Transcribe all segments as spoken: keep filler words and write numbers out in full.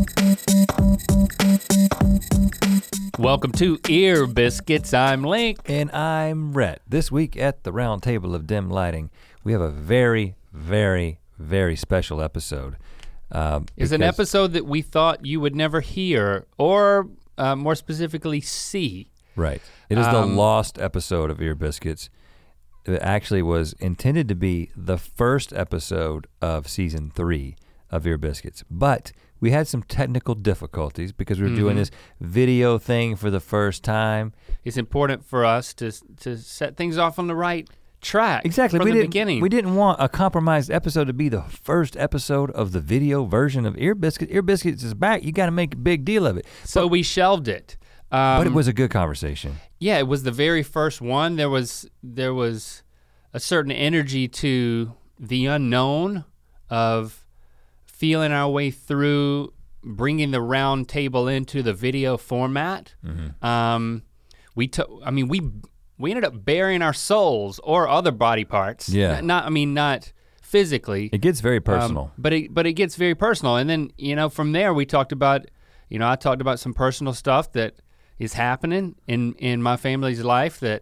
Welcome to Ear Biscuits. I'm Link. And I'm Rhett. This week at the Round Table of Dim Lighting, we have a very, very, very special episode. Um, it's an episode that we thought you would never hear, or uh, more specifically, see. Right. It is um, the lost episode of Ear Biscuits. It actually was intended to be the first episode of season three of Ear Biscuits, but we had some technical difficulties because we were mm-hmm. doing this video thing for the first time. It's important for us to to set things off on the right track. Exactly. From we the didn't, beginning. We didn't want a compromised episode to be the first episode of the video version of Ear Biscuits. Ear Biscuits is back. You got to make a big deal of it. So but, we shelved it. Um, but it was a good conversation. Yeah, it was the very first one. There was there was a certain energy to the unknown of feeling our way through bringing the round table into the video format. Mm-hmm. Um, we took, I mean, we we ended up burying our souls or other body parts. Yeah. Not, not I mean, not physically. It gets very personal. Um, but it but it gets very personal. And then, you know, from there we talked about, you know, I talked about some personal stuff that is happening in, in my family's life that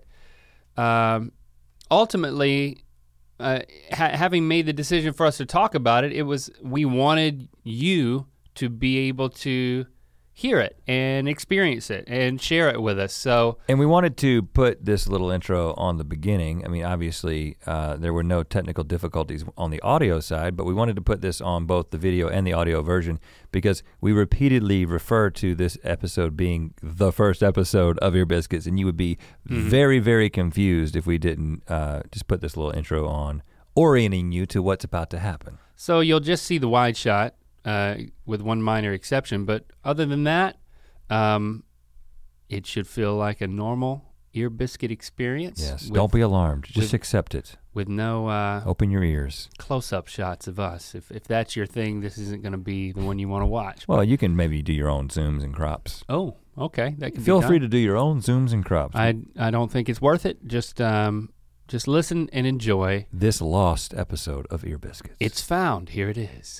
um, ultimately, uh, ha- having made the decision for us to talk about it, it was, we wanted you to be able to hear it and experience it and share it with us, so. And we wanted to put this little intro on the beginning. I mean, obviously, uh, there were no technical difficulties on the audio side, but we wanted to put this on both the video and the audio version because we repeatedly refer to this episode being the first episode of Ear Biscuits, and you would be mm-hmm. very, very confused if we didn't uh, just put this little intro on, orienting you to what's about to happen. So you'll just see the wide shot. Uh, with one minor exception, but other than that, um, it should feel like a normal Ear Biscuit experience. Yes, with, don't be alarmed, just with, accept it. With no uh, open your ears. Close-up shots of us. If if that's your thing, this isn't gonna be the one you wanna watch. Well, you can maybe do your own zooms and crops. Oh, okay, that can Feel be free to do your own zooms and crops. I, I don't think it's worth it, just um, just listen and enjoy. This lost episode of Ear Biscuits. It's found, here it is.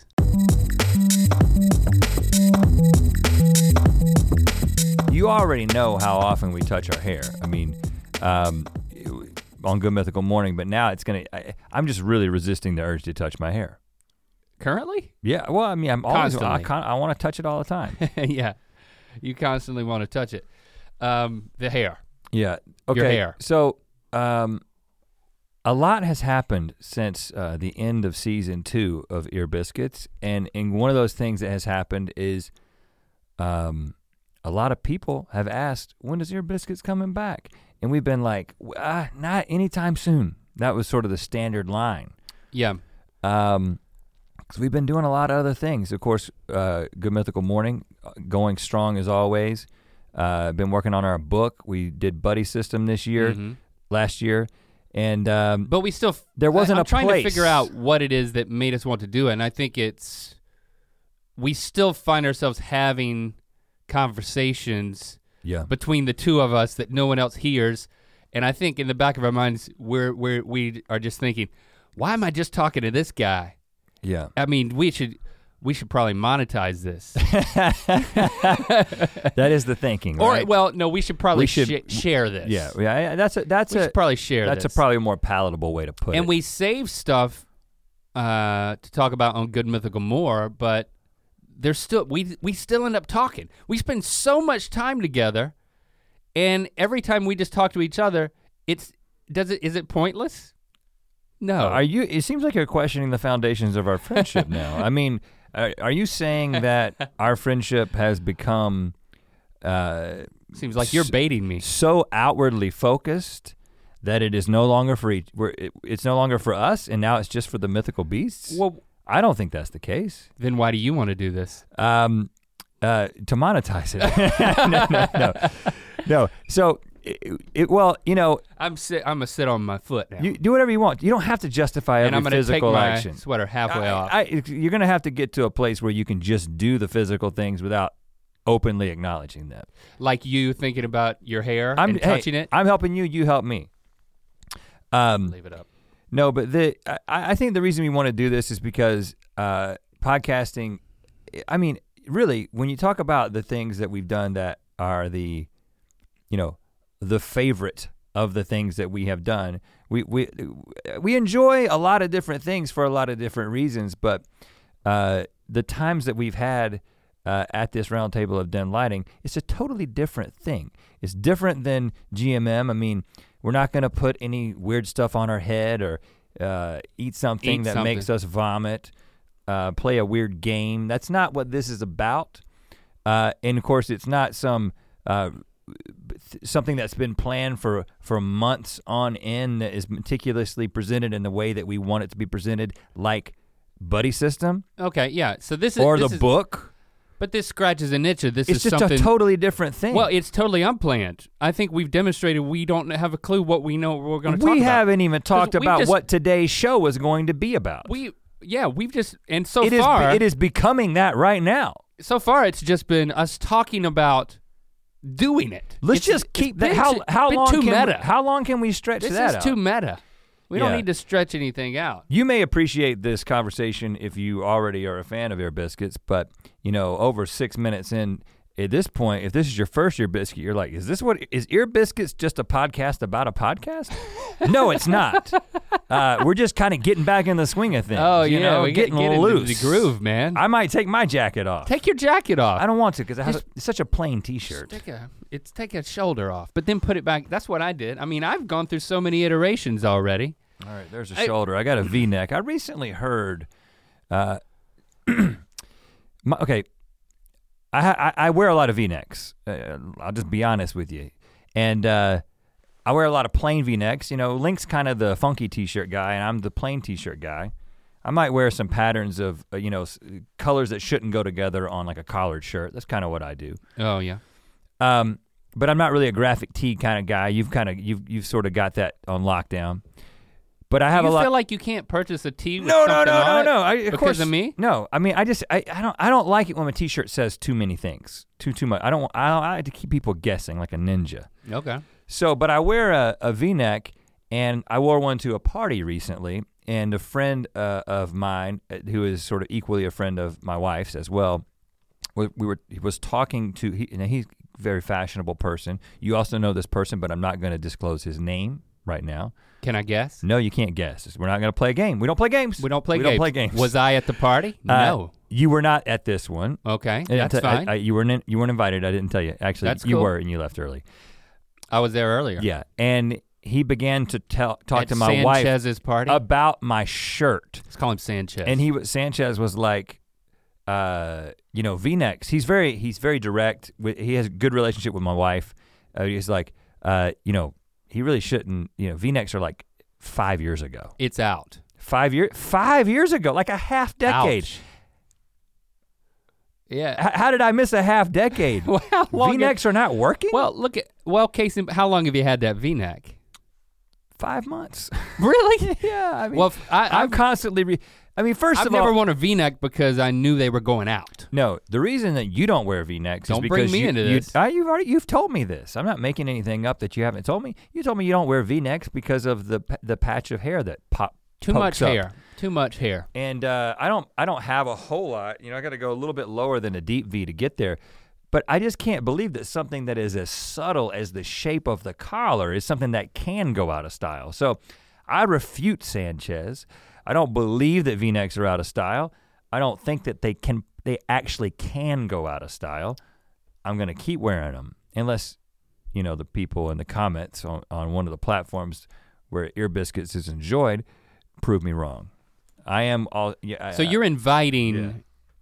You already know how often we touch our hair. I mean, um, on Good Mythical Morning, but now it's gonna, I, I'm just really resisting the urge to touch my hair. Currently? Yeah, well, I mean, I'm always, Constantly. I, con- I wanna touch it all the time. Yeah, you constantly wanna touch it. Um, the hair. Yeah, okay. Your hair. So, um, a lot has happened since uh, the end of season two of Ear Biscuits, and, and one of those things that has happened is um, a lot of people have asked, when is Ear Biscuits coming back? And we've been like, ah, not anytime soon. That was sort of the standard line. Yeah. Um, because we've been doing a lot of other things. Of course, uh, Good Mythical Morning, going strong as always. Uh, been working on our book. We did Buddy System this year, mm-hmm. last year. And um, but we still there wasn't I, I'm a trying place. to figure out what it is that made us want to do it, and I think it's we still find ourselves having conversations yeah. between the two of us that no one else hears, and I think in the back of our minds we're we're we are just thinking, why am I just talking to this guy? Yeah. I mean, we should we should probably monetize this. That is the thinking, or, right? well, no, we should probably we should, sh- share this. Yeah, yeah, that's a that's we a should probably share that's this. a probably more palatable way to put and it. And we save stuff uh, to talk about on Good Mythical More, but there's still we we still end up talking. We spend so much time together, and every time we just talk to each other, it's does it is it pointless? No. Are you? It seems like you're questioning the foundations of our friendship now. I mean, are, are you saying that our friendship has become? Uh, Seems like you're baiting me. So outwardly focused that it is no longer for each. We're, it, it's no longer for us, and now it's just for the mythical beasts. Well, I don't think that's the case. Then why do you want to do this? Um, uh, to monetize it. no, no, no, no. So. It, it, well, you know, I'm sit. I'm gonna sit on my foot now. You do whatever you want. You don't have to justify every and I'm gonna physical take my action. Sweater halfway I, off. I, you're gonna have to get to a place where you can just do the physical things without openly acknowledging them. Like you thinking about your hair I'm, and touching hey, it. I'm helping you. You help me. Um, Leave it up. No, but the I, I think the reason we want to do this is because uh, podcasting. I mean, really, when you talk about the things that we've done that are the, you know, the favorite of the things that we have done, we we we enjoy a lot of different things for a lot of different reasons, but uh, the times that we've had uh, at this round table of Den Lighting, it's a totally different thing. It's different than G M M. I mean, we're not gonna put any weird stuff on our head or uh, eat something Eat that something. makes us vomit, uh, play a weird game. That's not what this is about. Uh, and of course, it's not some uh, something that's been planned for, for months on end that is meticulously presented in the way that we want it to be presented, like Buddy System. Okay, yeah. So this is or this the is, book. But this scratches an itch. This It's is just something a totally different thing. Well, it's totally unplanned. I think we've demonstrated we don't have a clue what we know we're going to talk we about. haven't even talked we about just- what today's show was going to be about. We yeah, we've just and so It is far it is becoming that right now. so far it's just been us talking about doing it. Let's It's- just it's keep been that. How too- how been long too can meta. We, how long can we stretch This that is out? too meta. We Yeah. don't need to stretch anything out. You may appreciate this conversation if you already are a fan of Ear Biscuits, but you know, over six minutes in, at this point, if this is your first Ear Biscuit, you're like, is this what, is Ear Biscuits just a podcast about a podcast? No, it's not. Uh, we're just kind of getting back in the swing of things. Oh you yeah, know, we get, getting get into loose. the groove, man. I might take my jacket off. Take your jacket off. I don't want to because it has a, Just- it's such a plain T-shirt. Take a, it's take a shoulder off, but then put it back. That's what I did. I mean, I've gone through so many iterations already. All right, there's a I- shoulder. I got a V-neck. I recently heard, uh, my, okay, I, I I wear a lot of V-necks. Uh, I'll just be honest with you, and uh, I wear a lot of plain V-necks. You know, Link's kind of the funky T-shirt guy, and I'm the plain T-shirt guy. I might wear some patterns of uh, you know s- colors that shouldn't go together on like a collared shirt. That's kind of what I do. Oh yeah. Um, but I'm not really a graphic tee kind of guy. You've kind of you've you've sort of got that on lockdown. But I have you a lot. feel like you can't purchase a tee with No, no, something no, on no, it no. I, of because course, of me? No, I mean, I just, I, I don't, I don't like it when a T-shirt says too many things, too, too much. I don't, I, don't, I like to keep people guessing like a ninja. Okay. So, but I wear a, a V-neck, and I wore one to a party recently, and a friend uh, of mine, uh, who is sort of equally a friend of my wife's as well, we, we were, he was talking to, he, and he's a very fashionable person. You also know this person, but I'm not going to disclose his name right now. Can I guess? No, you can't guess. We're not gonna play a game. We don't play games. We don't play we games. don't play games. Was I at the party? Uh, No. You were not at this one. Okay, I that's t- I- fine. I- I, you weren't in, you weren't invited. I didn't tell you. Actually, That's you cool. were, and you left early. was there earlier. Yeah, and he began to tell talk At to my wife Sanchez's party. about my shirt, Let's call him Sanchez. and he was Sanchez was like, uh, you know, V-necks. He's very he's very direct. With, he has a good relationship with my wife. Uh, he's like, uh, you know, he really shouldn't. You know, V-necks are like five years ago. It's out. Five years, five years ago, like a half decade. Ouch. Yeah. H- how did I miss a half decade? Well, how long have- V-necks are not working? well, look at well, Casey. How long have you had that V-neck? Five months. Really? yeah, I mean, Well, f- I, I'm I've, constantly, re- I mean, 1st I've of never all, worn a V-neck because I knew they were going out. no, the reason that you don't wear V-necks is Don't because bring me you, into you, this. uh, you've already, you've told me this. I'm not making anything up that you haven't told me. You told me you don't wear V-necks because of the p- the patch of hair that pop Too pokes much up. hair. Too much hair. And uh, I don't, I don't have a whole lot. You know, I got to go a little bit lower than a deep V to get there. But I just can't believe that something that is as subtle as the shape of the collar is something that can go out of style. So I refute Sanchez. I don't believe that V-necks are out of style. I don't think that they can, they actually can go out of style. I'm gonna keep wearing them unless, you know, the people in the comments on, on one of the platforms where Ear Biscuits is enjoyed prove me wrong. I am all, yeah. So I, you're inviting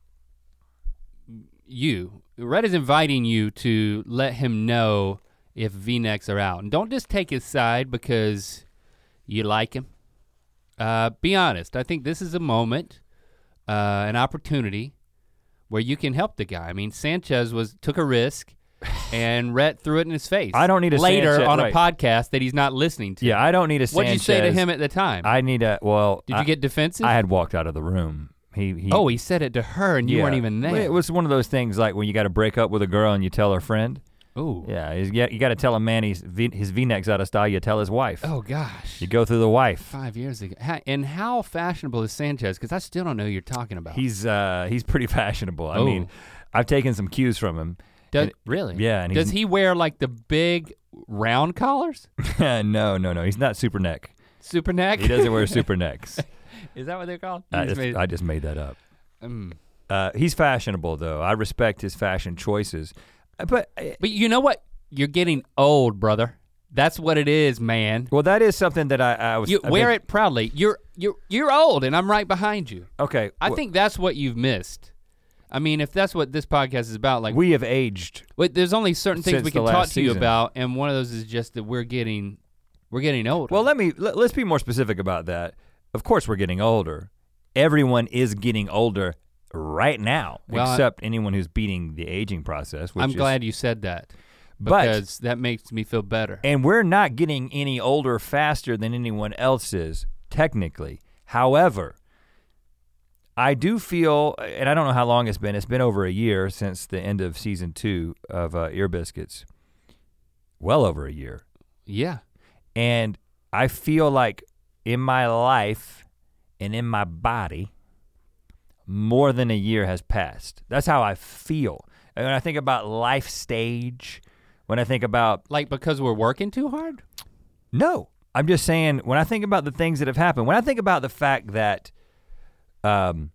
you. Red is inviting you to let him know if V-necks are out. And don't just take his side because you like him. Uh, be honest. I think this is a moment, uh, an opportunity where you can help the guy. I mean, Sanchez was took a risk and Rhett threw it in his face. I don't need a later Sanchez, on right. a podcast that he's not listening to. Yeah, I don't need a Sanchez. What'd you say to him at the time? I need a, well. Did you I, get defensive? I had walked out of the room. He, he oh, he said it to her and you yeah. weren't even there. It was one of those things like when you got to break up with a girl and you tell her friend. Ooh. Yeah, he's, you got to tell a man he's v, his V-neck's out of style, you tell his wife. Oh gosh. You go through the wife. Five years ago. Ha- and how fashionable is Sanchez? Because I still don't know who you're talking about. He's uh, he's pretty fashionable. I Oh. mean, I've taken some cues from him. Does, And- really? Yeah, and Does he's, he wear like the big round collars? no, no, no. He's not super neck. Super neck? He doesn't wear super necks. Is that what they're called? I He's just, made- I just made that up. Mm. Uh, he's fashionable though. I respect his fashion choices. Uh, But uh, But you know what? You're getting old, brother. That's what it is, man. well, that is something that I, I was. You I've wear been- it proudly. You're you're you're old, and I'm right behind you. Okay. I wh- think that's what you've missed. I mean, if that's what this podcast is about, like, we have aged. but there's only certain things since we the can talk last to you season. about, and one of those is just that we're getting we're getting older. Well, let me let, let's be more specific about that. Of course, we're getting older. Everyone is getting older right now, Well, I- except anyone who's beating the aging process. Which I'm is, glad you said that But- because that makes me feel better. And we're not getting any older faster than anyone else is, technically. However, I do feel, and I don't know how long it's been, it's been over a year since the end of season two of uh, Ear Biscuits. Well over a year. Yeah. And I feel like in my life and in my body, more than a year has passed. That's how I feel. And when I think about life stage, when I think about, Like because we're working too hard? no, I'm just saying, when I think about the things that have happened, when I think about the fact that um,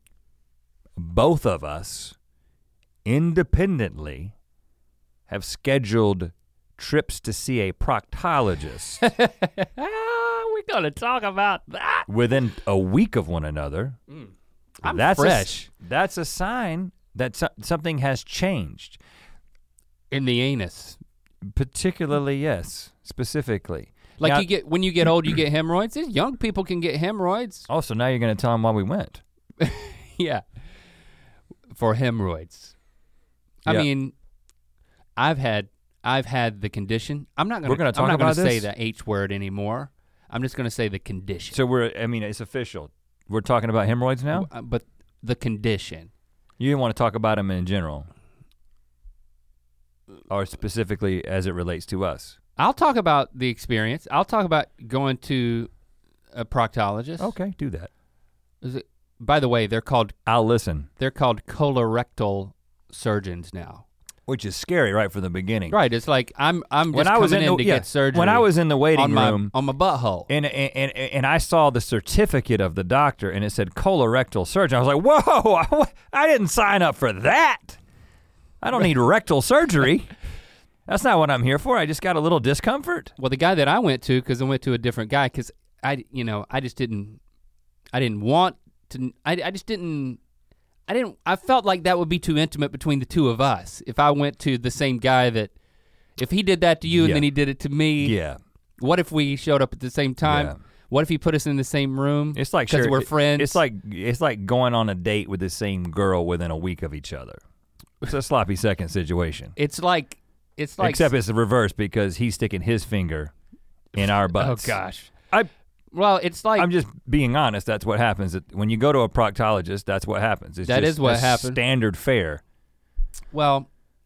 both of us independently have scheduled trips to see a proctologist Ah, we're gonna talk about that. within a week of one another. I'm that's fresh. A, that's a sign that so- something has changed. In the anus. Particularly, yes, specifically. Like Now- you get when you get old, you get hemorrhoids. These young people can get hemorrhoids. Also, now you're gonna tell them why we went. Yeah. For hemorrhoids. I Yeah. mean, I've had I've had the condition. I'm not gonna We're gonna talk I'm not about gonna say this? the H word anymore. I'm just gonna say the condition. So we're, I mean, it's official. We're talking about hemorrhoids now? Uh, But the condition. You didn't want to talk about them in general. Or specifically as it relates to us. I'll talk about the experience. I'll talk about going to a proctologist. Okay, do that. Is it, by the way, they're called I'll listen. they're called colorectal surgeons now. Which is scary right from the beginning. Right. It's like I'm I'm just When I coming was in, in the, to yeah, get surgery. when I was in the waiting on my room, on my butthole. and, and and and I saw the certificate of the doctor, and it said colorectal surgeon. I was like, "Whoa! I didn't sign up for that. I don't need rectal surgery. That's not what I'm here for. I just got a little discomfort." Well, the guy that I went to, because I went to a different guy, because I, you know, I just didn't, I didn't want to. I, I just didn't. I didn't. I felt like that would be too intimate between the two of us. If I went to the same guy that, if he did that to you Yeah. and then he did it to me. Yeah, What if we showed up at the same time? Yeah. What if he put us in the same room? it's like because sure, we're it- friends. It's like it's like going on a date with the same girl within a week of each other. It's a sloppy second situation. It's like. It's like. Except it's the reverse because he's sticking his finger in our butts. Oh gosh. I Well, it's like. I'm just being honest. That's what happens. When you go to a proctologist, that's what happens. It's That just is what a happened. Standard fare. well.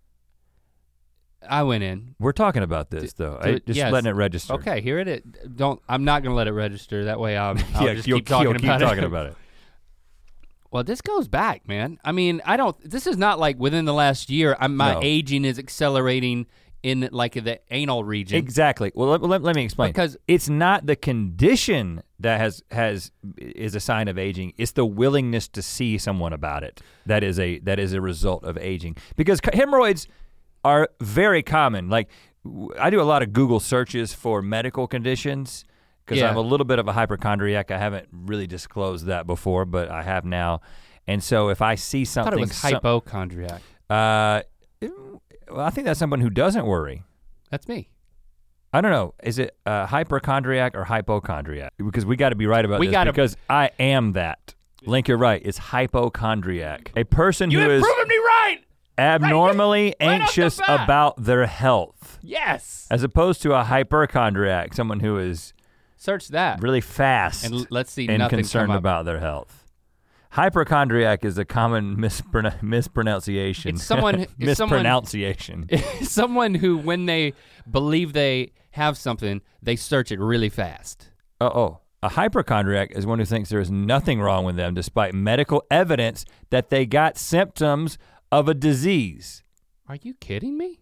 I went in. We're talking about this though. do I, it- just yes. letting it register. Okay, here it is. Don't. I'm not gonna let it register. That way, I'll, I'll yeah, just you'll, keep talking you'll about keep it. talking about it. Well, this goes back, man. I mean, I don't. This is not like within the last year. I'm, my No. aging is accelerating in like the anal region. Exactly. Well, let, let, let me explain. Because- it's not the condition that has has is a sign of aging. It's the willingness to see someone about it that is a that is a result of aging. Because hemorrhoids are very common. Like w- I do a lot of Google searches for medical conditions because Yeah. I'm a little bit of a hypochondriac. I haven't really disclosed that before, but I have now. And so if I see I something, thought it was some- hypochondriac. uh, well, I think that's someone who doesn't worry. That's me. I don't know. Is it uh, hypochondriac or hypochondriac? Because we got to be right about We this. gotta- Because I am that. Link, you're right. It's hypochondriac. A person You who have is proven me right. abnormally right off the anxious bat. about their health, Yes. as opposed to a hyperchondriac, someone who is Search that. really fast And l- let's see and nothing concerned come up. about their health. Hypochondriac is a common mispron- mispronunciation. It's someone it's mispronunciation. Someone, someone who, when they believe they have something, they search it really fast. Uh oh. A hypochondriac is one who thinks there is nothing wrong with them despite medical evidence that they got symptoms of a disease. Are you kidding me?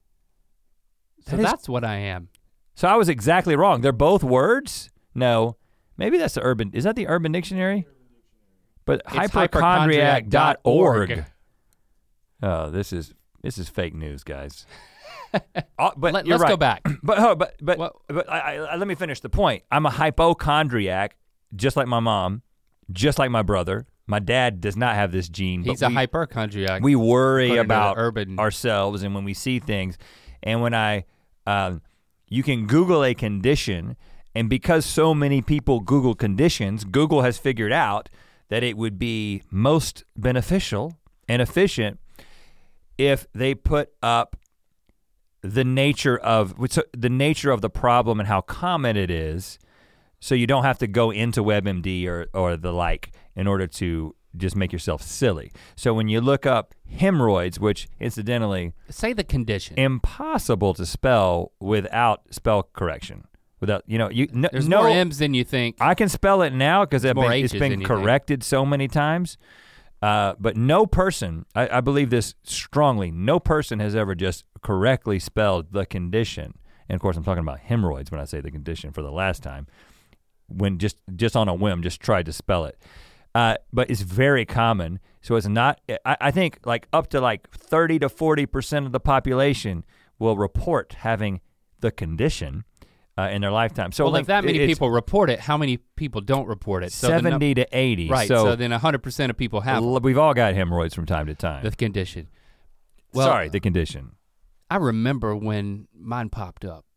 So that is, that's what I am. So I was exactly wrong. They're both words? No. Maybe that's the Urban, is that the Urban Dictionary? But hypochondriac dot org. Oh, this is this is fake news, guys. uh, but Let, you're let's right. go back. But oh, but but well, but I, I, let me finish the point. I'm a hypochondriac, just like my mom, just like my brother. My dad does not have this gene. He's but a we, hypochondriac. We worry about urban. ourselves and when we see things, and when I, um, you can Google a condition, and because so many people Google conditions, Google has figured out that it would be most beneficial and efficient if they put up the nature of the nature of the problem and how common it is, so you don't have to go into WebMD or or the like in order to just make yourself silly. So when you look up hemorrhoids, which incidentally, say the condition, impossible to spell without spell correction. Without, you know, you no, There's no, more M's than you think. I can spell it now because it's been, it's H's been corrected so many times. Uh, but no person, I, I believe this strongly, no person has ever just correctly spelled the condition. And of course I'm talking about hemorrhoids when I say the condition for the last time. When just, just on a whim, just tried to spell it. Uh, but it's very common. So it's not, I, I think like up to like thirty to forty percent of the population will report having the condition. Uh, in their lifetime. So well, like, if that many people report it, how many people don't report it? So seventy the, to eighty. Right, so, so then one hundred percent of people have l- We've all got hemorrhoids from time to time. The condition. Well, Sorry, the condition. I remember when mine popped up,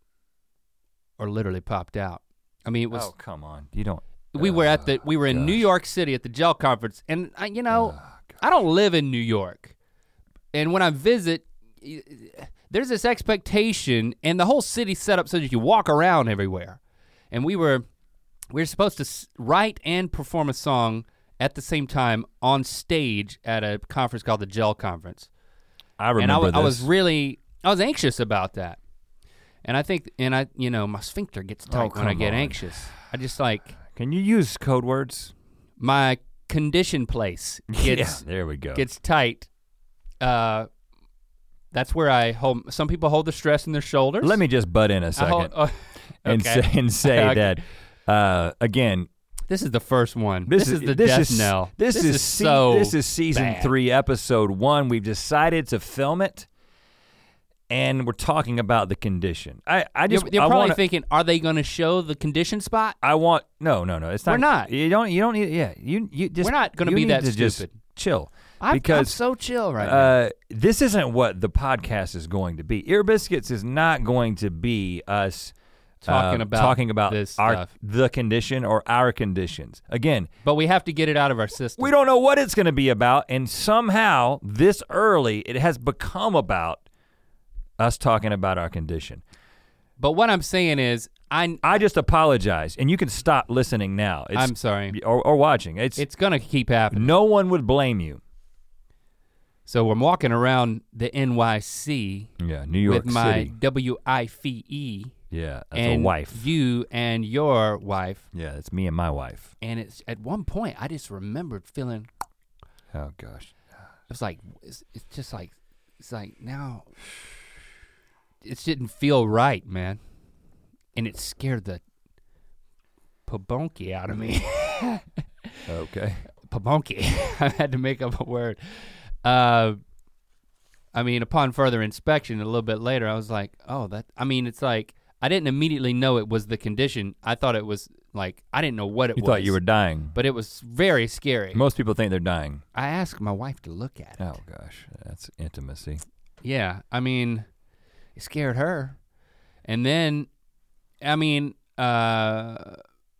or literally popped out. I mean, it was- Oh, come on, you don't. We uh, were at the, we were in gosh. New York City at the Gel Conference, and I, you know, oh, I don't live in New York. And when I visit, there's this expectation, and the whole city's set up so that you walk around everywhere. And we were we were supposed to write and perform a song at the same time on stage at a conference called the Gel Conference. I remember and I, this. I was really, I was anxious about that. And I think, and I, you know, my sphincter gets tight oh, when I get on. anxious. I just like. Can you use code words? My condition place gets, yeah, there we go. gets tight. Uh, that's where I hold, some people hold the stress in their shoulders. Let me just butt in a second. Hold, uh, and okay. say, and say okay. that, uh, again, this is the first one. This, this is, is the this death is, knell. This, this is, is se- so This is season bad. three, episode one. We've decided to film it, and we're talking about the condition. I, I just, you're, you're I probably wanna, thinking, are they going to show the condition spot? I want no, no, no. It's not. We're not. You don't. You don't need. Yeah. You. You just. We're not going to you be need that to stupid. Just chill. I'm, because I'm so chill right now. uh, this isn't what the podcast is going to be. Ear Biscuits is not going to be us talking uh, about talking about this our stuff. the condition or our conditions. Again, but we have to get it out of our system. we don't know what it's going to be about, and somehow this early it has become about us talking about our condition. But what I'm saying is, I I just apologize, and you can stop listening now. It's, I'm sorry. or, or watching. It's It's gonna keep happening. no one would blame you. So I'm walking around the N Y C Yeah, New York with my City. W I F E Yeah, that's and a wife. you and your wife. Yeah, it's me and my wife. And it's at one point I just remembered feeling. Oh gosh. It's like it's, it's just like it's like now. It didn't feel right, man, and it scared the pabonky out of me. Okay. Pabonky. I had to make up a word. Uh, I mean, upon further inspection, a little bit later, I was like, "Oh, that." I mean, it's like I didn't immediately know it was the condition. I thought it was like I didn't know what it You was. thought you were dying. But it was very scary. Most people think they're dying. I asked my wife to look at it. Oh gosh, that's intimacy. Yeah, I mean, it scared her. And then, I mean, uh,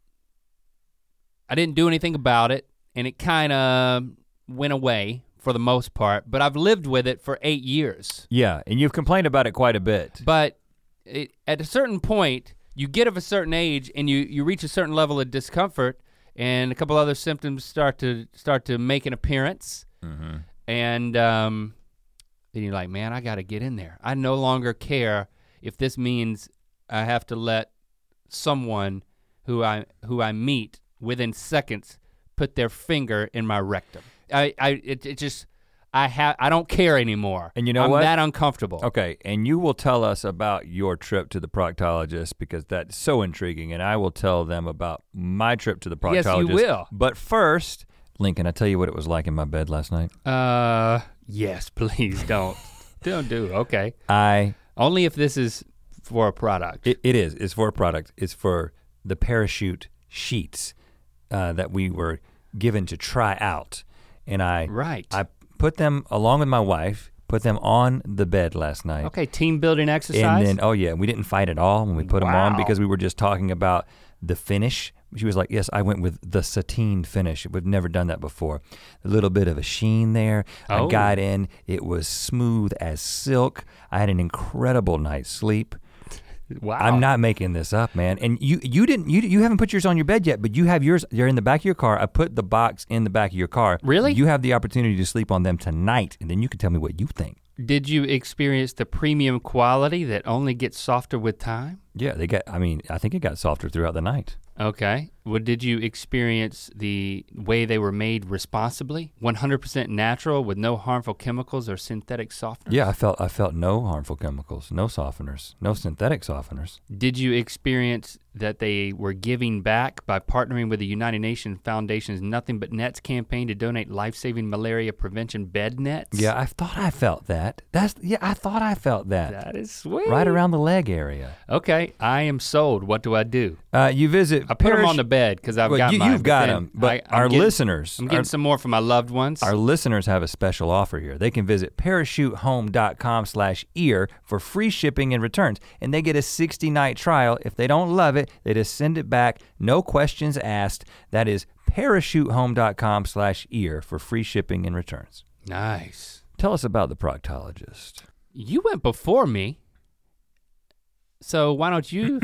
I didn't do anything about it, and it kind of went away for the most part, but I've lived with it for eight years. Yeah, and you've complained about it quite a bit. But it, at a certain point, you get of a certain age and you, you reach a certain level of discomfort, and a couple other symptoms start to start to make an appearance. Mm-hmm. And um, then you're like, man, I gotta get in there. I no longer care if this means I have to let someone who I who I meet within seconds put their finger in my rectum. I, I it, it just I have I don't care anymore. And you know I'm what? I'm that uncomfortable. Okay, and you will tell us about your trip to the proctologist because that's so intriguing, and I will tell them about my trip to the proctologist. Yes, you will. But first, Lincoln, I tell you what it was like in my bed last night. Uh, yes, please don't. don't do, okay. I Only if this is for a product. It, it is, it's for a product. It's for the parachute sheets uh, that we were given to try out. And I, right. I put them, along with my wife, put them on the bed last night. Okay, team building exercise? And then, oh yeah, we didn't fight at all when we put wow. them on because we were just talking about the finish. She was like, yes, I went with the sateen finish. We've never done that before. A little bit of a sheen there. Oh. I got in, it was smooth as silk. I had an incredible night's sleep. Wow. I'm not making this up, man. And you you didn't you you haven't put yours on your bed yet, but you have yours. You're in the back of your car. I put the box in the back of your car. Really? You have the opportunity to sleep on them tonight, and then you can tell me what you think. Did you experience the premium quality that only gets softer with time? Yeah, they got. I mean, I think it got softer throughout the night. Okay. Well, did you experience the way they were made responsibly? one hundred percent natural with no harmful chemicals or synthetic softeners? Yeah, I felt I felt no harmful chemicals, no softeners, no synthetic softeners. Did you experience that they were giving back by partnering with the United Nations Foundation's Nothing But Nets campaign to donate life-saving malaria prevention bed nets? Yeah, I thought I felt that. That's yeah, I thought I felt that. That is sweet. Right around the leg area. Okay, I am sold. What do I do? Uh, you visit. I put them on the bed because I've well, got you, mine. You've got then them, but I, I'm our getting, listeners. I'm getting our, some more for my loved ones. Our listeners have a special offer here. They can visit parachutehome.com slash ear for free shipping and returns, and they get a sixty night trial. If they don't love it, they just send it back, no questions asked. That is parachutehome.com slash ear for free shipping and returns. Nice. Tell us about the proctologist. You went before me, so why don't you?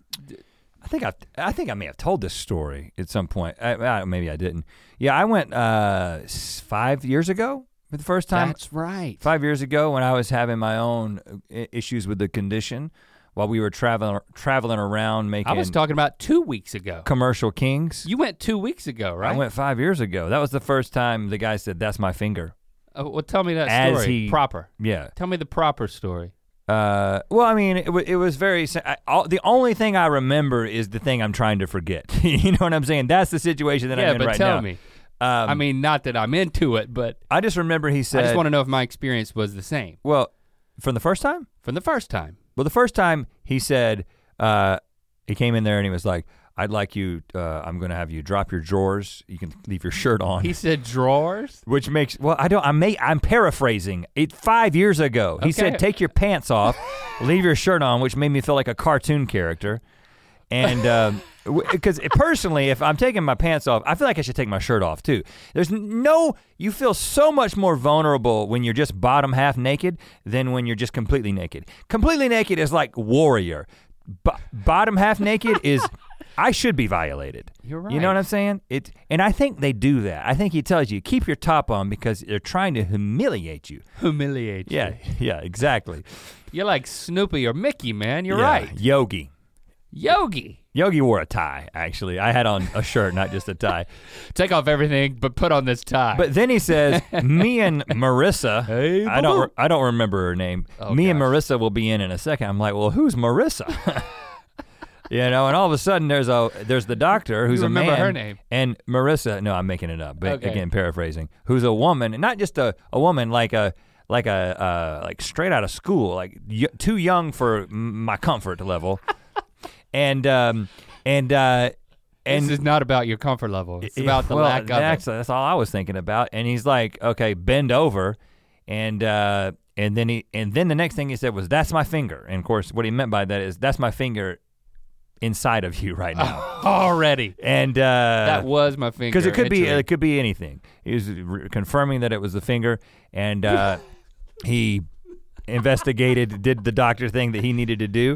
I think I, I think I may have told this story at some point. I, I, maybe I didn't. Yeah, I went uh, five years ago for the first time. That's right. Five years ago when I was having my own issues with the condition while we were traveling traveling around making. I was talking about two weeks ago. Commercial Kings. You went two weeks ago, right? I went five years ago. That was the first time the guy said, "That's my finger." Uh, well, tell me that As story. he- proper. Yeah. Tell me the proper story. Uh, well, I mean, it, w- it was very. I, all, the only thing I remember is the thing I'm trying to forget. You know what I'm saying? That's the situation that yeah, I'm in but right tell now. me. Um, I mean, not that I'm into it, but I just remember he said. I just want to know if my experience was the same Well, from the first time. from the first time. Well, the first time he said, uh, he came in there and he was like, I'd like you, uh, I'm gonna have you drop your drawers. You can leave your shirt on. He said drawers? Which makes, well, I don't, I may, I'm paraphrasing. It five years ago, he Okay. said, take your pants off, leave your shirt on, which made me feel like a cartoon character. And, um, because personally, if I'm taking my pants off, I feel like I should take my shirt off too. There's no, you feel so much more vulnerable when you're just bottom half naked than when you're just completely naked. Completely naked is like warrior. Bo- bottom half naked is, I should be violated. You're right. You know what I'm saying? It, and I think they do that. I think he tells you, keep your top on because they're trying to humiliate you. Humiliate you. Yeah, yeah, exactly. You're like Snoopy or Mickey, man. You're Yeah, right. Yogi. Yogi. Yogi wore a tie, actually. I had on a shirt, not just a tie. Take off everything, but put on this tie. But then he says, me and Marissa, Hey, I don't boo-boo. re- I don't remember her name. Oh, me and gosh. Marissa will be in in a second. I'm like, well, who's Marissa? You know, and all of a sudden there's a there's the doctor who's You a remember man. her name. And Marissa, no, I'm making it up, but Okay. again, paraphrasing, who's a woman, and not just a, a woman like a like a uh, like straight out of school, like y- too young for m- my comfort level. and um and uh and this is not about your comfort level. It's yeah, about the well, lack of that's, it. that's all I was thinking about. And he's like, okay, bend over. And uh, and then he and then the next thing he said was, that's my finger. And of course, what he meant by that is, that's my finger inside of you right now. Already. And uh, That was my finger. because it could be entering. it could be anything. He was re- confirming that it was the finger, and uh, he investigated, did the doctor thing that he needed to do,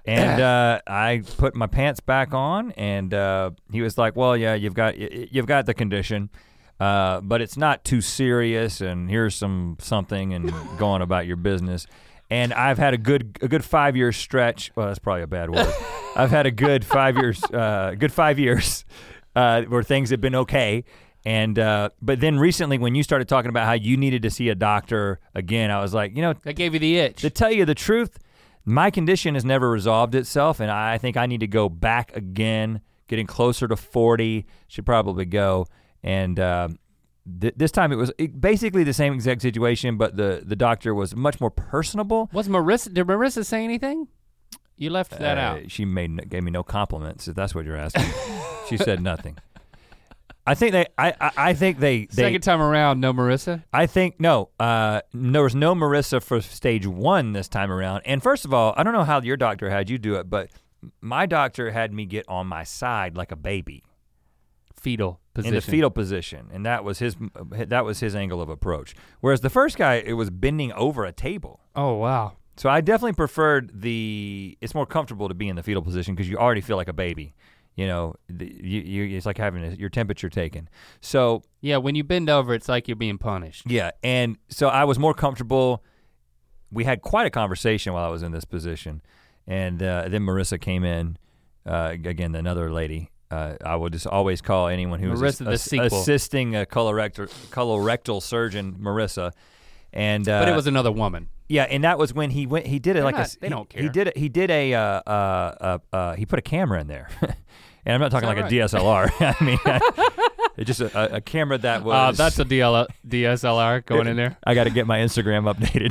And uh, I put my pants back on, and uh, he was like, "Well, yeah, you've got you've got the condition, uh, but it's not too serious. And here's some something, and go on about your business." And I've had a good a good five year stretch. Well, that's probably a bad word. I've had a good five years, uh, good five years, uh, where things have been okay. And uh, but then recently, when you started talking about how you needed to see a doctor again, I was like, you know, that gave you the itch. To tell you the truth, my condition has never resolved itself, and I think I need to go back again, getting closer to forty, should probably go. And uh, th- this time it was basically the same exact situation, but the, the doctor was much more personable. Was Marissa, did Marissa say anything? You left that uh, out. She made gave me no compliments, if that's what you're asking. She said nothing. I think they, I, I, I think they, they. Second time around, no Marissa? I think, no, uh, there was no Marissa for stage one this time around. And first of all, I don't know how your doctor had you do it, but my doctor had me get on my side like a baby. Fetal position. In the fetal position, and that was his, that was his angle of approach. Whereas the first guy, it was bending over a table. Oh, wow. So I definitely preferred the, it's more comfortable to be in the fetal position because you already feel like a baby. You know, the, you, you, it's like having a, your temperature taken. So yeah, when you bend over, it's like you're being punished. Yeah, and so I was more comfortable. We had quite a conversation while I was in this position, and uh, then Marissa came in, uh, again, another lady. Uh, I would just always call anyone who was ass- assisting a colorectal, colorectal surgeon, Marissa. And uh, but it was another woman. Yeah, and that was when he went. He did it They're like not, a. They he, don't care. He did. He did a. Uh, uh, uh, uh, he put a camera in there, and I'm not talking like right? a D S L R. I mean, it's just a, a camera that was. Uh, that's a D L- D S L R going in there. I got to get my Instagram updated.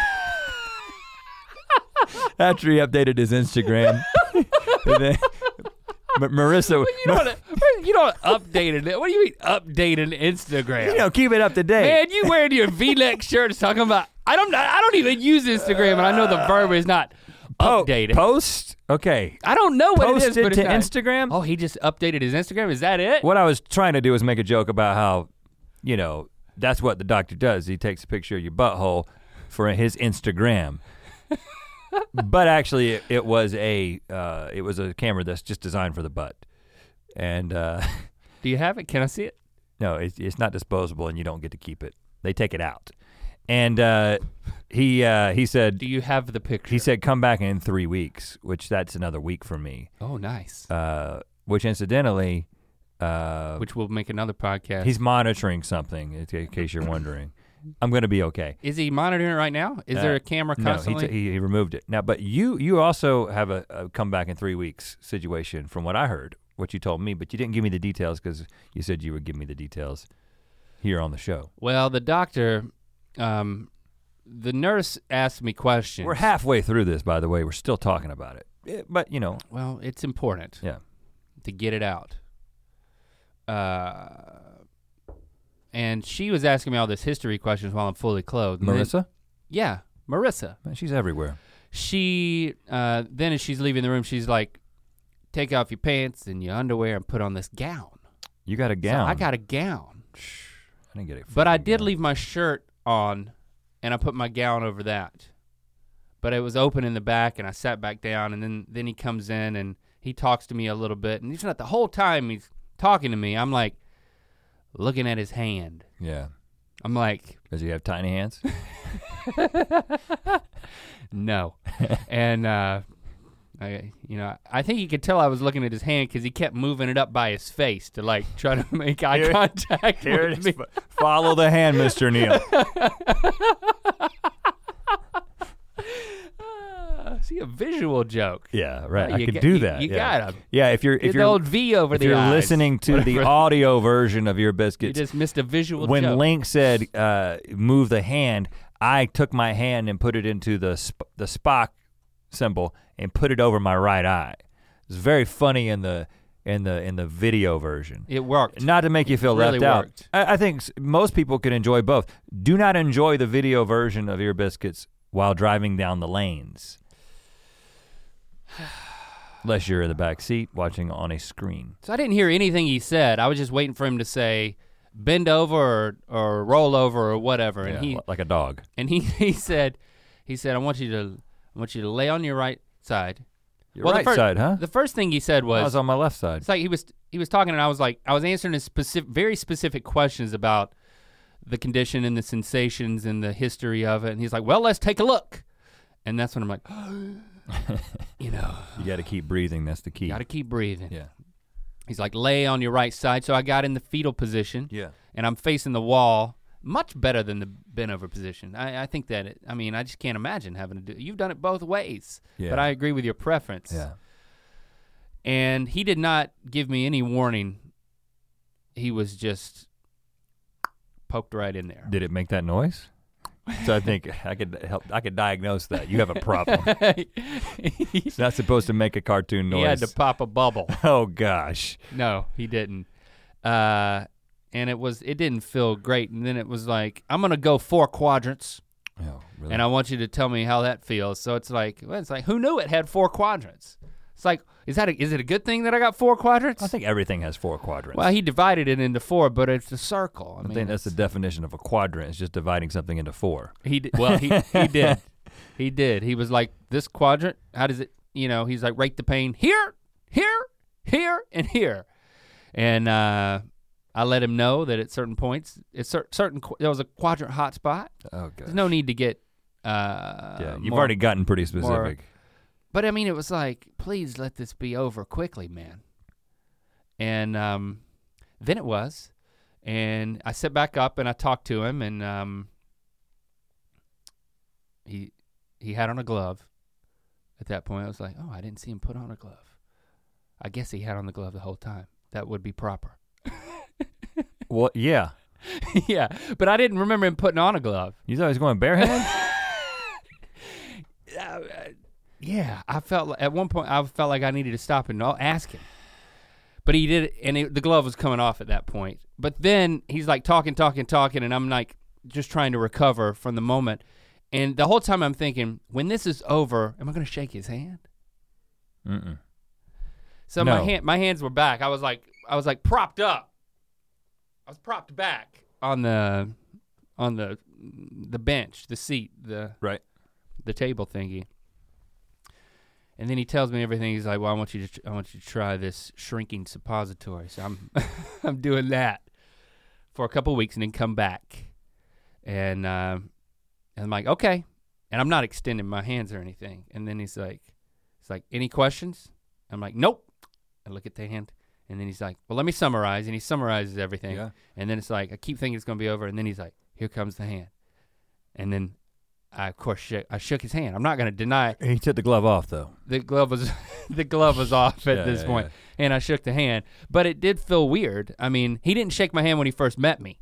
After he updated his Instagram, and then, but Marissa, well, you don't. You don't update it. What do you mean update an Instagram? You know, keep it up to date. Man, you wearing your V-neck shirts talking about. I don't. I don't even use Instagram, and I know the verb is not updated. Post. Okay. I don't know what Post it is. it but to it's not, Instagram. Oh, he just updated his Instagram. Is that it? What I was trying to do was make a joke about how, you know, that's what the doctor does. He takes a picture of your butthole for his Instagram. But actually, it, it was a uh, it was a camera that's just designed for the butt. And uh, do you have it? Can I see it? No, it's, it's not disposable, and you don't get to keep it. They take it out. And uh, he uh, he said, "Do you have the picture?" He said, "Come back in three weeks," which that's another week for me. Oh, nice. Uh, which incidentally, uh, which will make another podcast. He's monitoring something, in case you're wondering. I'm gonna be okay. Is he monitoring it right now? Is uh, there a camera constantly? No, he, t- he removed it. Now, but you you also have a, a come back in three weeks situation, from what I heard, what you told me, but you didn't give me the details because you said you would give me the details here on the show. Well, the doctor, um, the nurse asked me questions. We're halfway through this, by the way. We're still talking about it, it but you know. Well, it's important. Yeah. To get it out. Uh. And she was asking me all this history questions while I'm fully clothed. Marissa? Then, yeah, Marissa. Man, she's everywhere. She, uh, then as she's leaving the room, she's like, take off your pants and your underwear and put on this gown. You got a gown? So I got a gown. I didn't get it. But I did gown. leave my shirt on and I put my gown over that. But it was open in the back and I sat back down and then, then he comes in and he talks to me a little bit. And he's not the whole time he's talking to me, I'm like, looking at his hand. Yeah. I'm like. Does he have tiny hands? No. And, uh, I, you know, I think he could tell I was looking at his hand because he kept moving it up by his face to like try to make eye here, contact here with me. Follow the hand, Mister Neal. See, a visual joke. Yeah, right. Uh, I could got, do you, that. You yeah. got him. Yeah, if you're if Get you're the old V over if the you're eyes, listening to whatever. the audio version of Ear Biscuits, you just missed a visual when joke. Link said uh, move the hand, I took my hand and put it into the sp- the Spock symbol and put it over my right eye. It's very funny in the in the in the video version. It worked. Not to make you feel it really left worked. out. I, I think s- most people can enjoy both. Do not enjoy the video version of Ear Biscuits while driving down the lanes. Unless you're in the back seat watching on a screen. So I didn't hear anything he said. I was just waiting for him to say, bend over or, or roll over or whatever. And Yeah, he like a dog. and he, he said, he said, I want you to I want you to lay on your right side Your well, right the first, side, huh? The first thing he said was, I was on my left side. It's like he was he was talking, and I was like, I was answering his specific, very specific questions about the condition and the sensations and the history of it, and he's like, well, let's take a look, and that's when I'm like, you know, you got to keep breathing. That's the key. Got to keep breathing. Yeah. He's like, lay on your right side, so I got in the fetal position. Yeah. And I'm facing the wall. Much better than the bent over position. I, I think that, it, I mean, I just can't imagine having to do, you've done it both ways, Yeah. but I agree with your preference. Yeah. And he did not give me any warning. He was just poked right in there. Did it make that noise? So I think I could help, I could diagnose that. You have a problem. It's not supposed to make a cartoon noise. He had to pop a bubble. Oh gosh. No, he didn't. Uh, and it was, it didn't feel great. And then it was like, I'm gonna go four quadrants. Oh, really? And I want you to tell me how that feels. So it's like, well, it's like, who knew it had four quadrants? It's like, is that a, is it a good thing that I got four quadrants? I think everything has four quadrants. Well, he divided it into four, but it's a circle. I, I mean, think that's the definition of a quadrant. It's just dividing something into four. He did, well, he he did, he did. He was like, this quadrant, how does it? You know, he's like, rate the pain here, here, here, and here, and uh, I let him know that at certain points, at cer- certain there was a quadrant hot spot. Oh god. There's no need to get. Uh, Yeah, you've more, already gotten pretty specific. More, but I mean, it was like, please let this be over quickly, man. And um, then it was, and I sat back up and I talked to him, and um, he he had on a glove. At that point, I was like, oh, I didn't see him put on a glove. I guess he had on the glove the whole time. That would be proper. Well, yeah. Yeah, but I didn't remember him putting on a glove. You thought he was going barehanded? uh, yeah, I felt like, at one point I felt like I needed to stop and ask him. But he did, and it, the glove was coming off at that point. But then he's like talking, talking, talking, and I'm like just trying to recover from the moment. And the whole time I'm thinking, when this is over, am I gonna shake his hand? Mm-mm. So No. my hand, my hands were back. I was like, I was like propped up. I was propped back on the, on the, the bench, the seat, the Right. the table thingy. And then he tells me everything. He's like, "Well, I want you to, tr- I want you to try this shrinking suppository." So I'm, I'm doing that for a couple weeks, and then come back, and, uh, and I'm like, "Okay," and I'm not extending my hands or anything. And then he's like, "He's like, any questions?" I'm like, "Nope." I look at the hand, and then he's like, "Well, let me summarize," and he summarizes everything. Yeah. And then it's like, I keep thinking it's gonna be over, and then he's like, "Here comes the hand," and then I of course shook, I shook his hand. I'm not gonna deny He took the glove off though. the glove was the glove was off at Yeah, this yeah, point, and I shook the hand. But it did feel weird. I mean, he didn't shake my hand when he first met me,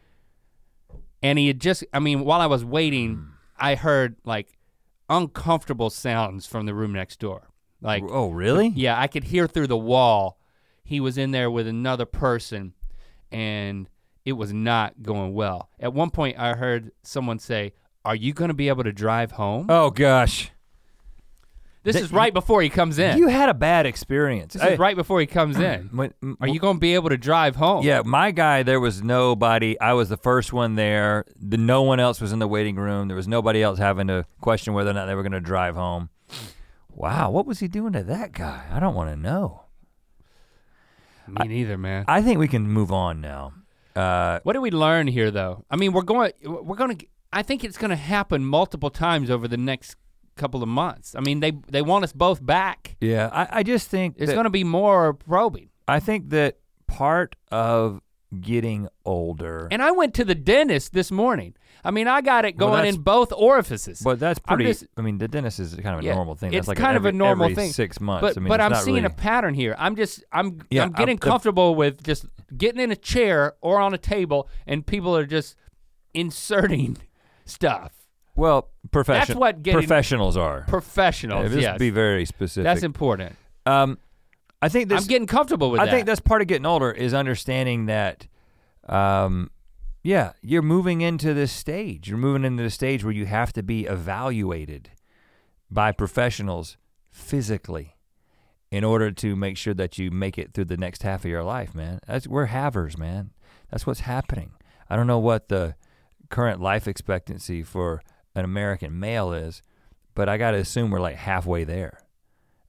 and he had just. I mean, while I was waiting, I heard like uncomfortable sounds from the room next door. Like, oh really? yeah, I could hear through the wall. He was in there with another person, and it was not going well. At one point, I heard someone say, "Are you gonna be able to drive home?" Oh gosh. This That- is right before he comes in. You had a bad experience. This I- is right before he comes in. when- Are you gonna be able to drive home? Yeah, my guy, there was nobody. I was the first one there. The, no one else was in the waiting room. There was nobody else having to question whether or not they were gonna drive home. Wow, what was he doing to that guy? I don't wanna know. Me neither, man. I think we can move on now. Uh, What did we learn here, though? I mean, we're going. We're going to. I think it's going to happen multiple times over the next couple of months. I mean, they they want us both back. yeah, I, I just think There's that, going to be more probing. I think that part of getting older, And I went to the dentist this morning. I mean, I got it Well, going that's- in both orifices. but that's I'm pretty. just- I mean, the dentist is kind of a Yeah, normal thing. it's That's like kind of every, a normal every thing. six months. But I mean, but it's I'm not seeing really, a pattern here. I'm just I'm Yeah, I'm getting I'm- the- comfortable with just getting in a chair or on a table, and people are just inserting stuff. well, profession, That's what getting- professionals are. Professionals, Yeah, just yes. be very specific. That's important. um, I think this. I'm getting comfortable with I that. think that's part of getting older is understanding that, um, yeah, you're moving into this stage. You're moving into the stage where you have to be evaluated by professionals physically in order to make sure that you make it through the next half of your life, man. That's, we're havers, man. That's what's happening. I don't know what the current life expectancy for an American male is, but I gotta assume we're like halfway there.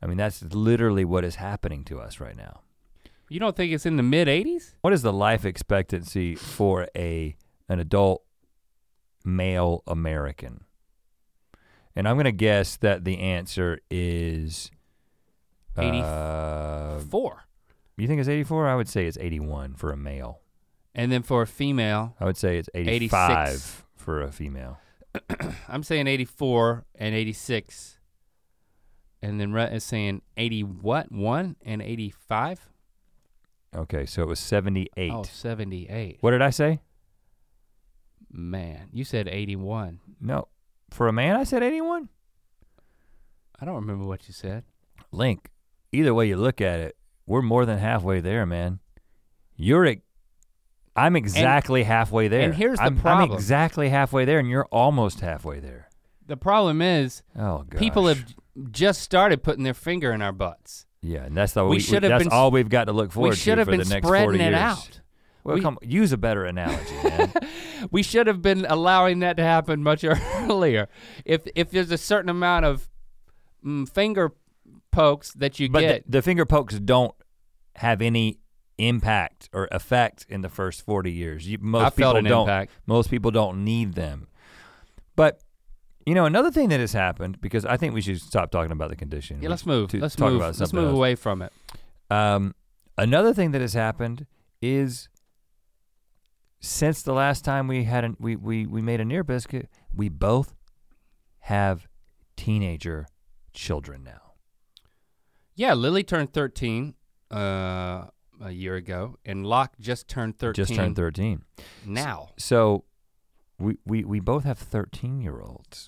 I mean, that's literally what is happening to us right now. You don't think it's in the mid eighties? What is the life expectancy for a an adult male American? And I'm gonna guess that the answer is eighty-four. Uh, you think it's eighty-four? I would say it's eighty-one for a male. And then for a female, I would say it's eighty-five eighty-six. For a female. I'm saying eighty-four and eighty-six. And then Rhett is saying eighty what? One and eighty-five? Okay, so it was seventy-eight. Oh, seventy-eight. What did I say? Man, you said eighty-one. No, for a man I said eighty-one? I don't remember what you said. Link, either way you look at it, we're more than halfway there, man. You're, e- I'm exactly and, halfway there. And here's the I'm, problem. I'm exactly halfway there and you're almost halfway there. The problem is, oh, gosh. people have just started putting their finger in our butts. Yeah, and that's the we we, should we, have that's been, all we've got to look forward we should to have for been the next spreading forty it years. out. Well, we, come use a better analogy, man. We should have been allowing that to happen much earlier. If if there's a certain amount of mm, finger pokes that you but get, the, the finger pokes don't have any impact or effect in the first forty years. You, most I people felt an don't. impact. Most people don't need them. But you know, another thing that has happened, because I think we should stop talking about the condition. Yeah, let's move. To let's talk move. about Let's something move else. away from it. Um, another thing that has happened is since the last time we had an, we we we made a near biscuit, we both have teenager children now. Yeah, Lily turned thirteen uh, a year ago, and Locke just turned thirteen. Just turned thirteen. Now. So we we we both have thirteen-year-olds.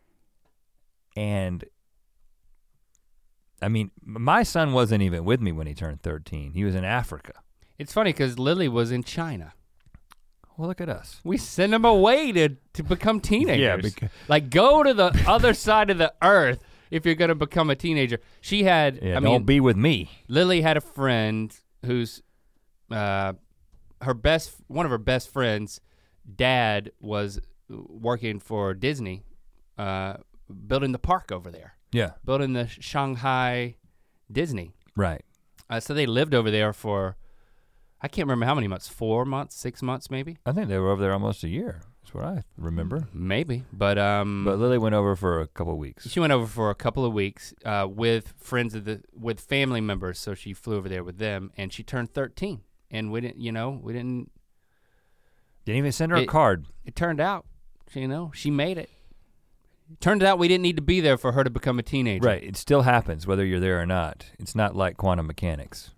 And I mean, my son wasn't even with me when he turned thirteen. He was in Africa. It's funny because Lily was in China. Well, look at us. We send them away to, to become teenagers. Yeah, because, like go to the other side of the earth if you're gonna become a teenager. She had, yeah, I don't mean, be with me. Lily had a friend who's, uh, her best, one of her best friends' dad was working for Disney, uh, building the park over there. Yeah. Building the Shanghai Disney. Right. Uh, so they lived over there for, I can't remember how many months, four months, six months maybe? I think they were over there almost a year. That's what I remember. Maybe, but um. But Lily went over for a couple of weeks. She went over for a couple of weeks uh, with friends of the, with family members, so she flew over there with them, and she turned thirteen. And we didn't, you know, we didn't. Didn't even send her it, a card. It turned out, you know, she made it. Turned out we didn't need to be there for her to become a teenager. Right, it still happens whether you're there or not. It's not like quantum mechanics.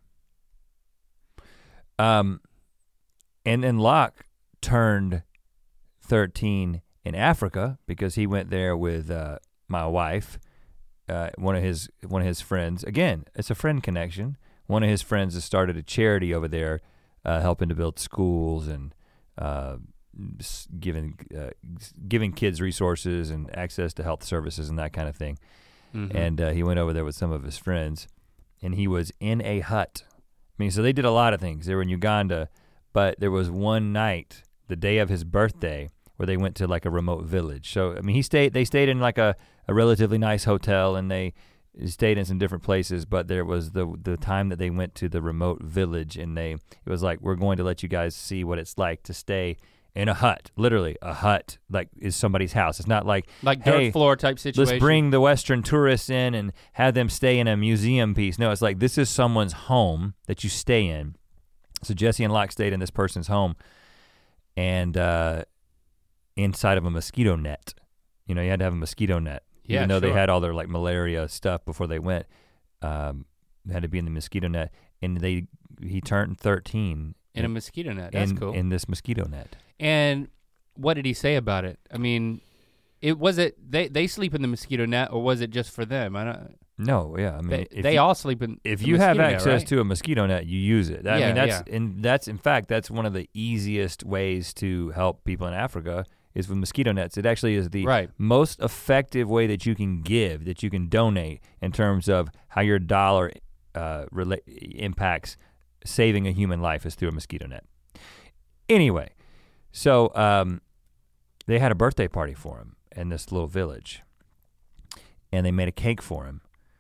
Um, and then Locke turned thirteen in Africa because he went there with uh, my wife, uh, one of his one of his friends. Again, it's a friend connection. One of his friends has started a charity over there, uh, helping to build schools and uh, giving uh, giving kids resources and access to health services and that kind of thing. Mm-hmm. And uh, he went over there with some of his friends, and he was in a hut. I mean, so they did a lot of things. They were in Uganda, but there was one night, the day of his birthday, where they went to like a remote village. So I mean, he stayed. They stayed in like a, a relatively nice hotel, and they stayed in some different places. But there was the the time that they went to the remote village, and they it was like, we're going to let you guys see what it's like to stay in a hut, literally a hut, like is somebody's house. It's not like like hey, dirt floor type situation. Let's bring the Western tourists in and have them stay in a museum piece. No, it's like this is someone's home that you stay in. So Jesse and Locke stayed in this person's home, and uh, inside of a mosquito net. You know, you had to have a mosquito net, yeah, even though sure. they had all their like malaria stuff before they went. Um, they had to be in the mosquito net, and they he turned thirteen in a mosquito net. That's in, cool. In this mosquito net. And what did he say about it? I mean, it was it they they sleep in the mosquito net, or was it just for them? I don't. No, yeah, I mean, they, if they you, all sleep in. If the you have net, access right? to a mosquito net, you use it. I yeah, mean, that's yeah. and that's in fact that's one of the easiest ways to help people in Africa is with mosquito nets. It actually is the right. most effective way that you can give, that you can donate in terms of how your dollar uh, rela- impacts saving a human life is through a mosquito net. Anyway, so um, they had a birthday party for him in this little village, and they made a cake for him.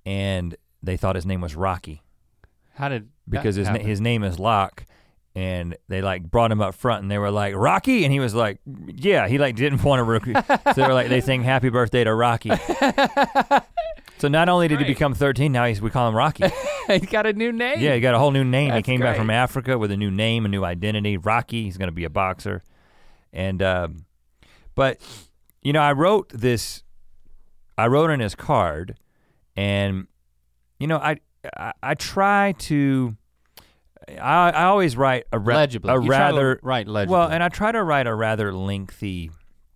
and they thought his name was Rocky. How did because that his na- happen? his name is Locke, and they like brought him up front, and they were like Rocky, and he was like, yeah, he like didn't want to. Rec- so they were like they sang Happy Birthday to Rocky. So not only did Great. he become thirteen, now he's we call him Rocky. He got a new name. Yeah, he got a whole new name. That's he came back great. from Africa with a new name, a new identity. Rocky. He's gonna be a boxer, and um, but you know I wrote this. I wrote on his card, and you know I. I, I try to. I, I always write a, ra- legibly. a You try to rather write legibly. well, and I try to write a rather lengthy,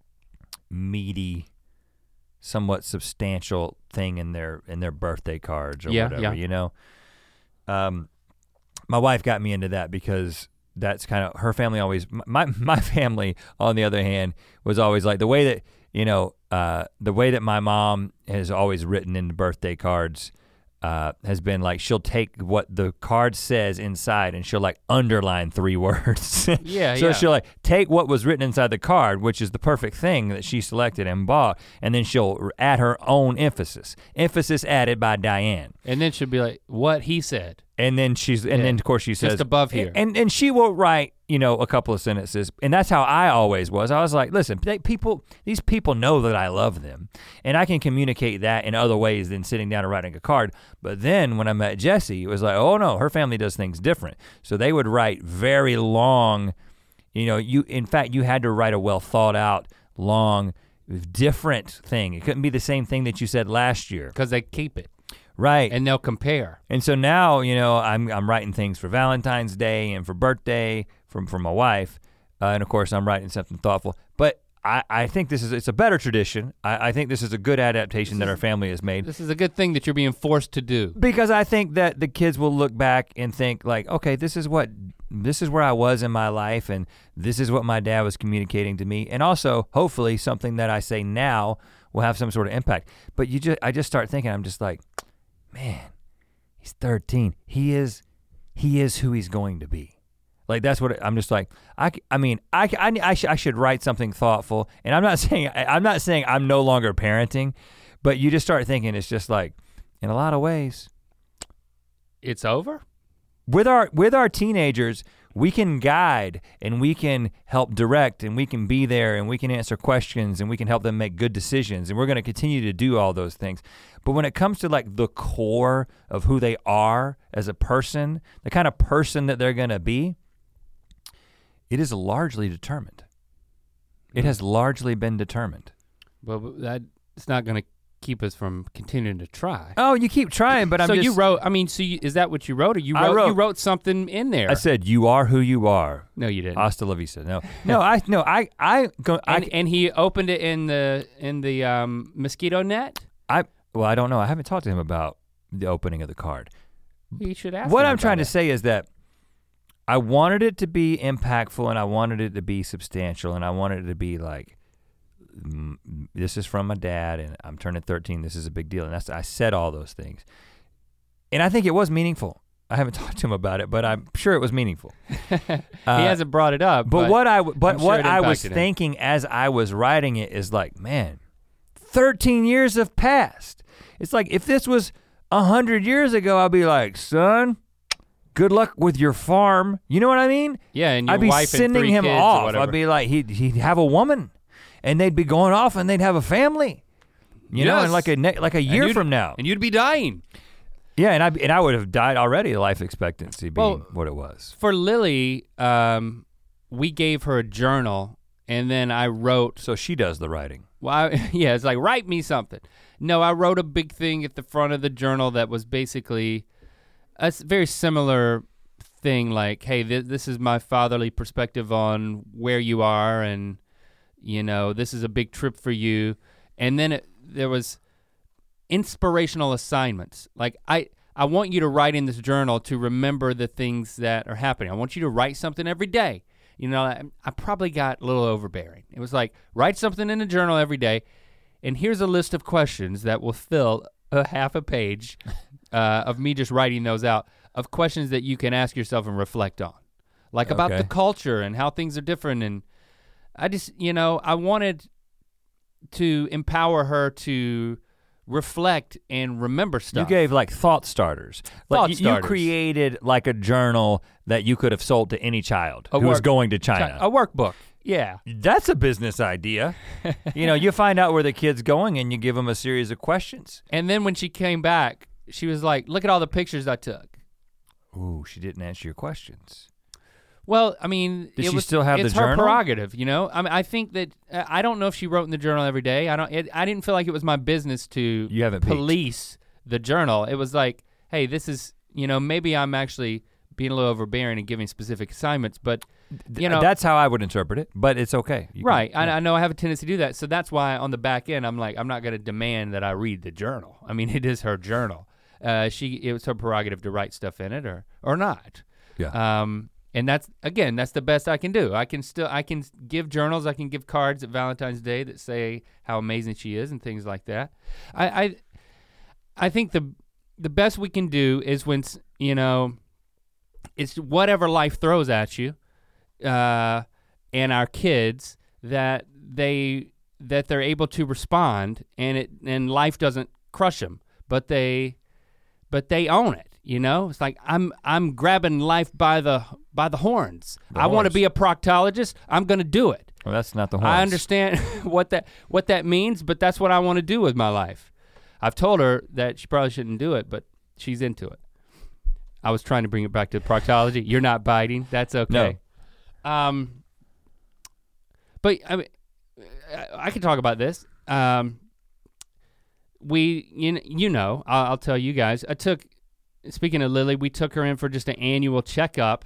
meaty, somewhat substantial thing in their in their birthday cards or Yeah, whatever. yeah. You know, um, my wife got me into that because that's kind of her family. Always my my family, on the other hand, was always like the way that you know uh, the way that my mom has always written in the birthday cards. Uh, has been like she'll take what the card says inside and she'll like underline three words. Yeah, so yeah. she'll like take what was written inside the card, which is the perfect thing that she selected and bought, and then she'll add her own emphasis. Emphasis added by Diane. and then she'll be like, what he said. And then she's and Yeah. then of course she says above here. And and she will write, you know, a couple of sentences. And that's how I always was. I was like, listen, they, people these people know that I love them. And I can communicate that in other ways than sitting down and writing a card. But then when I met Jessie, it was like, oh no, her family does things different. So they would write very long, you know, you in fact you had to write a well thought out, long, different thing. It couldn't be the same thing that you said last year. Because they keep it. Right. And they'll compare. And so now, you know, I'm I'm writing things for Valentine's Day and for birthday from for my wife, uh, and of course I'm writing something thoughtful. But I, I think this is it's a better tradition. I, I think this is a good adaptation that our family has made This is a good thing that you're being forced to do. because I think that the kids will look back and think like, okay, this is what this is where I was in my life, and this is what my dad was communicating to me, and also hopefully something that I say now will have some sort of impact. But you just I just start thinking, I'm just like, man, he's thirteen. He is, he is who he's going to be. Like that's what I'm just like. I, I mean, I, I, I, sh- I should write something thoughtful. And I'm not saying I, I'm not saying I'm no longer parenting, but you just start thinking it's just like, in a lot of ways, It's over? with our with our teenagers, we can guide and we can help direct and we can be there and we can answer questions and we can help them make good decisions, and we're going to continue to do all those things. But when it comes to like the core of who they are as a person, the kind of person that they're going to be, it is largely determined. It has largely been determined. But that it's not going to keep us from continuing to try. Oh, you keep trying, but I'm so just you wrote, I mean, so you, is that what you wrote? Or you I wrote, wrote- you wrote something in there? I said you are who you are. No, you didn't. Hasta la vista. No. No, I no, I I go I and, and he opened it in the in the um, mosquito net? I well, I don't know. I haven't talked to him about the opening of the card. You should ask What him I'm trying about to it. say is that I wanted it to be impactful and I wanted it to be substantial and I wanted it to be like, mm, this is from my dad and I'm turning thirteen, this is a big deal. And that's I said all those things. And I think it was meaningful. I haven't talked to him about it, but I'm sure it was meaningful. he Uh, hasn't brought it up. But, But, what I w- but I'm sure what it I was impacted him. thinking as I was writing it is like, man, thirteen years have passed. It's like if this was a hundred years ago, I'd be like, son, good luck with your farm. You know what I mean? yeah, and your I'd be wife and sending three him kids or off. whatever. I'd be like, he'd he'd have a woman, and they'd be going off, and they'd have a family. You know, Yes. and like a ne- like a And year you'd- from now. and you'd be dying. Yeah, and I and I would have died already. Life expectancy being Well, what it was. For Lily, um, we gave her a journal, and then I wrote. So she does the writing. Well, I, yeah, it's like write me something. No, I wrote a big thing at the front of the journal that was basically a s- very similar thing. Like, hey, th- this is my fatherly perspective on where you are, and you know, this is a big trip for you. And then it, there was inspirational assignments. Like I, I want you to write in this journal to remember the things that are happening. I want you to write something every day. You know, I, I probably got a little overbearing. It was like, write something in a journal every day, and here's a list of questions that will fill a half a page uh, of me just writing those out, of questions that you can ask yourself and reflect on. Like about Okay. the culture and how things are different. And I just, you know, I wanted to empower her to reflect and remember stuff. You gave like thought starters. Like Thought you, starters. you created like a journal that you could have sold to any child A who was work- going to China. A workbook. Yeah. That's a business idea. You know, you find out where the kid's going and you give them a series of questions. And then when she came back, she was like, look at all the pictures I took. Ooh, she didn't answer your questions. Well, I mean, Did it she was, still have the it's her journal? prerogative, you know? I mean, I think that, uh, I don't know if she wrote in the journal every day. I don't, it, I didn't feel like it was my business to You haven't peeked. police the journal. It was like, hey, this is, you know, maybe I'm actually being a little overbearing and giving specific assignments, but you know. That's how I would interpret it, but it's okay. You right, can- I, I know I have a tendency to do that. So that's why on the back end, I'm like, I'm not gonna demand that I read the journal. I mean, it is her journal. Uh, she, it was her prerogative to write stuff in it or, or not. Yeah. Um, and that's, again, that's the best I can do. I can still, I can give journals, I can give cards at Valentine's Day that say how amazing she is and things like that. I, I, I think the, the best we can do is when, s- you know, it's whatever life throws at you, uh, and our kids, that they, that they're able to respond and it, and life doesn't crush them, but they, but they own it. You know, it's like I'm I'm grabbing life by the by the horns. The I want to horns. be a proctologist. I'm gonna do it. Well, that's not the horns. I understand what that what that means, but that's what I want to do with my life. I've told her that she probably shouldn't do it, but she's into it. I was trying to bring it back to proctology. You're not biting. That's okay. No. Um. But I mean, I, I can talk about this. Um. We, you, you know, I'll, I'll tell you guys. I took. Speaking of Lily, we took her in for just an annual checkup,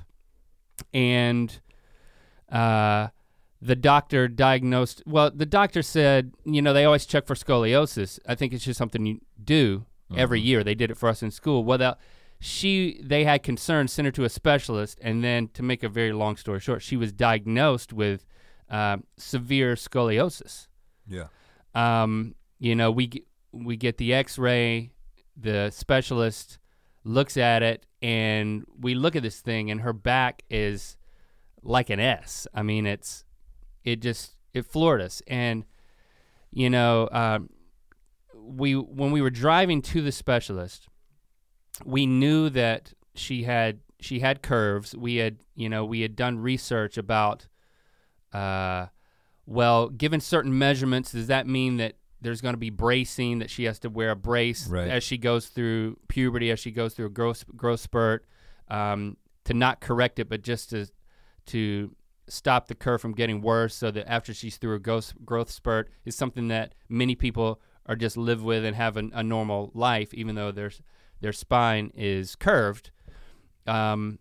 and uh, the doctor diagnosed, well, the doctor said, you know, they always check for scoliosis. I think it's just something you do every year. They did it for us in school. Well, that, she, they had concerns, sent her to a specialist, and then to make a very long story short, she was diagnosed with uh, severe scoliosis. Yeah. Um, you know, we, g- we get the x-ray, the specialist looks at it, and we look at this thing, and her back is like an S. I mean, it's, it just, it floored us. And, you know, um, we, when we were driving to the specialist, we knew that she had, she had curves. We had, you know, we had done research about, uh, well, given certain measurements, does that mean that there's gonna be bracing, that she has to wear a brace Right. as she goes through puberty, as she goes through a growth, growth spurt, um, to not correct it, but just to, to stop the curve from getting worse, so that after she's through a growth, growth spurt is something that many people are just live with and have a, a normal life, even though their, their spine is curved. Um,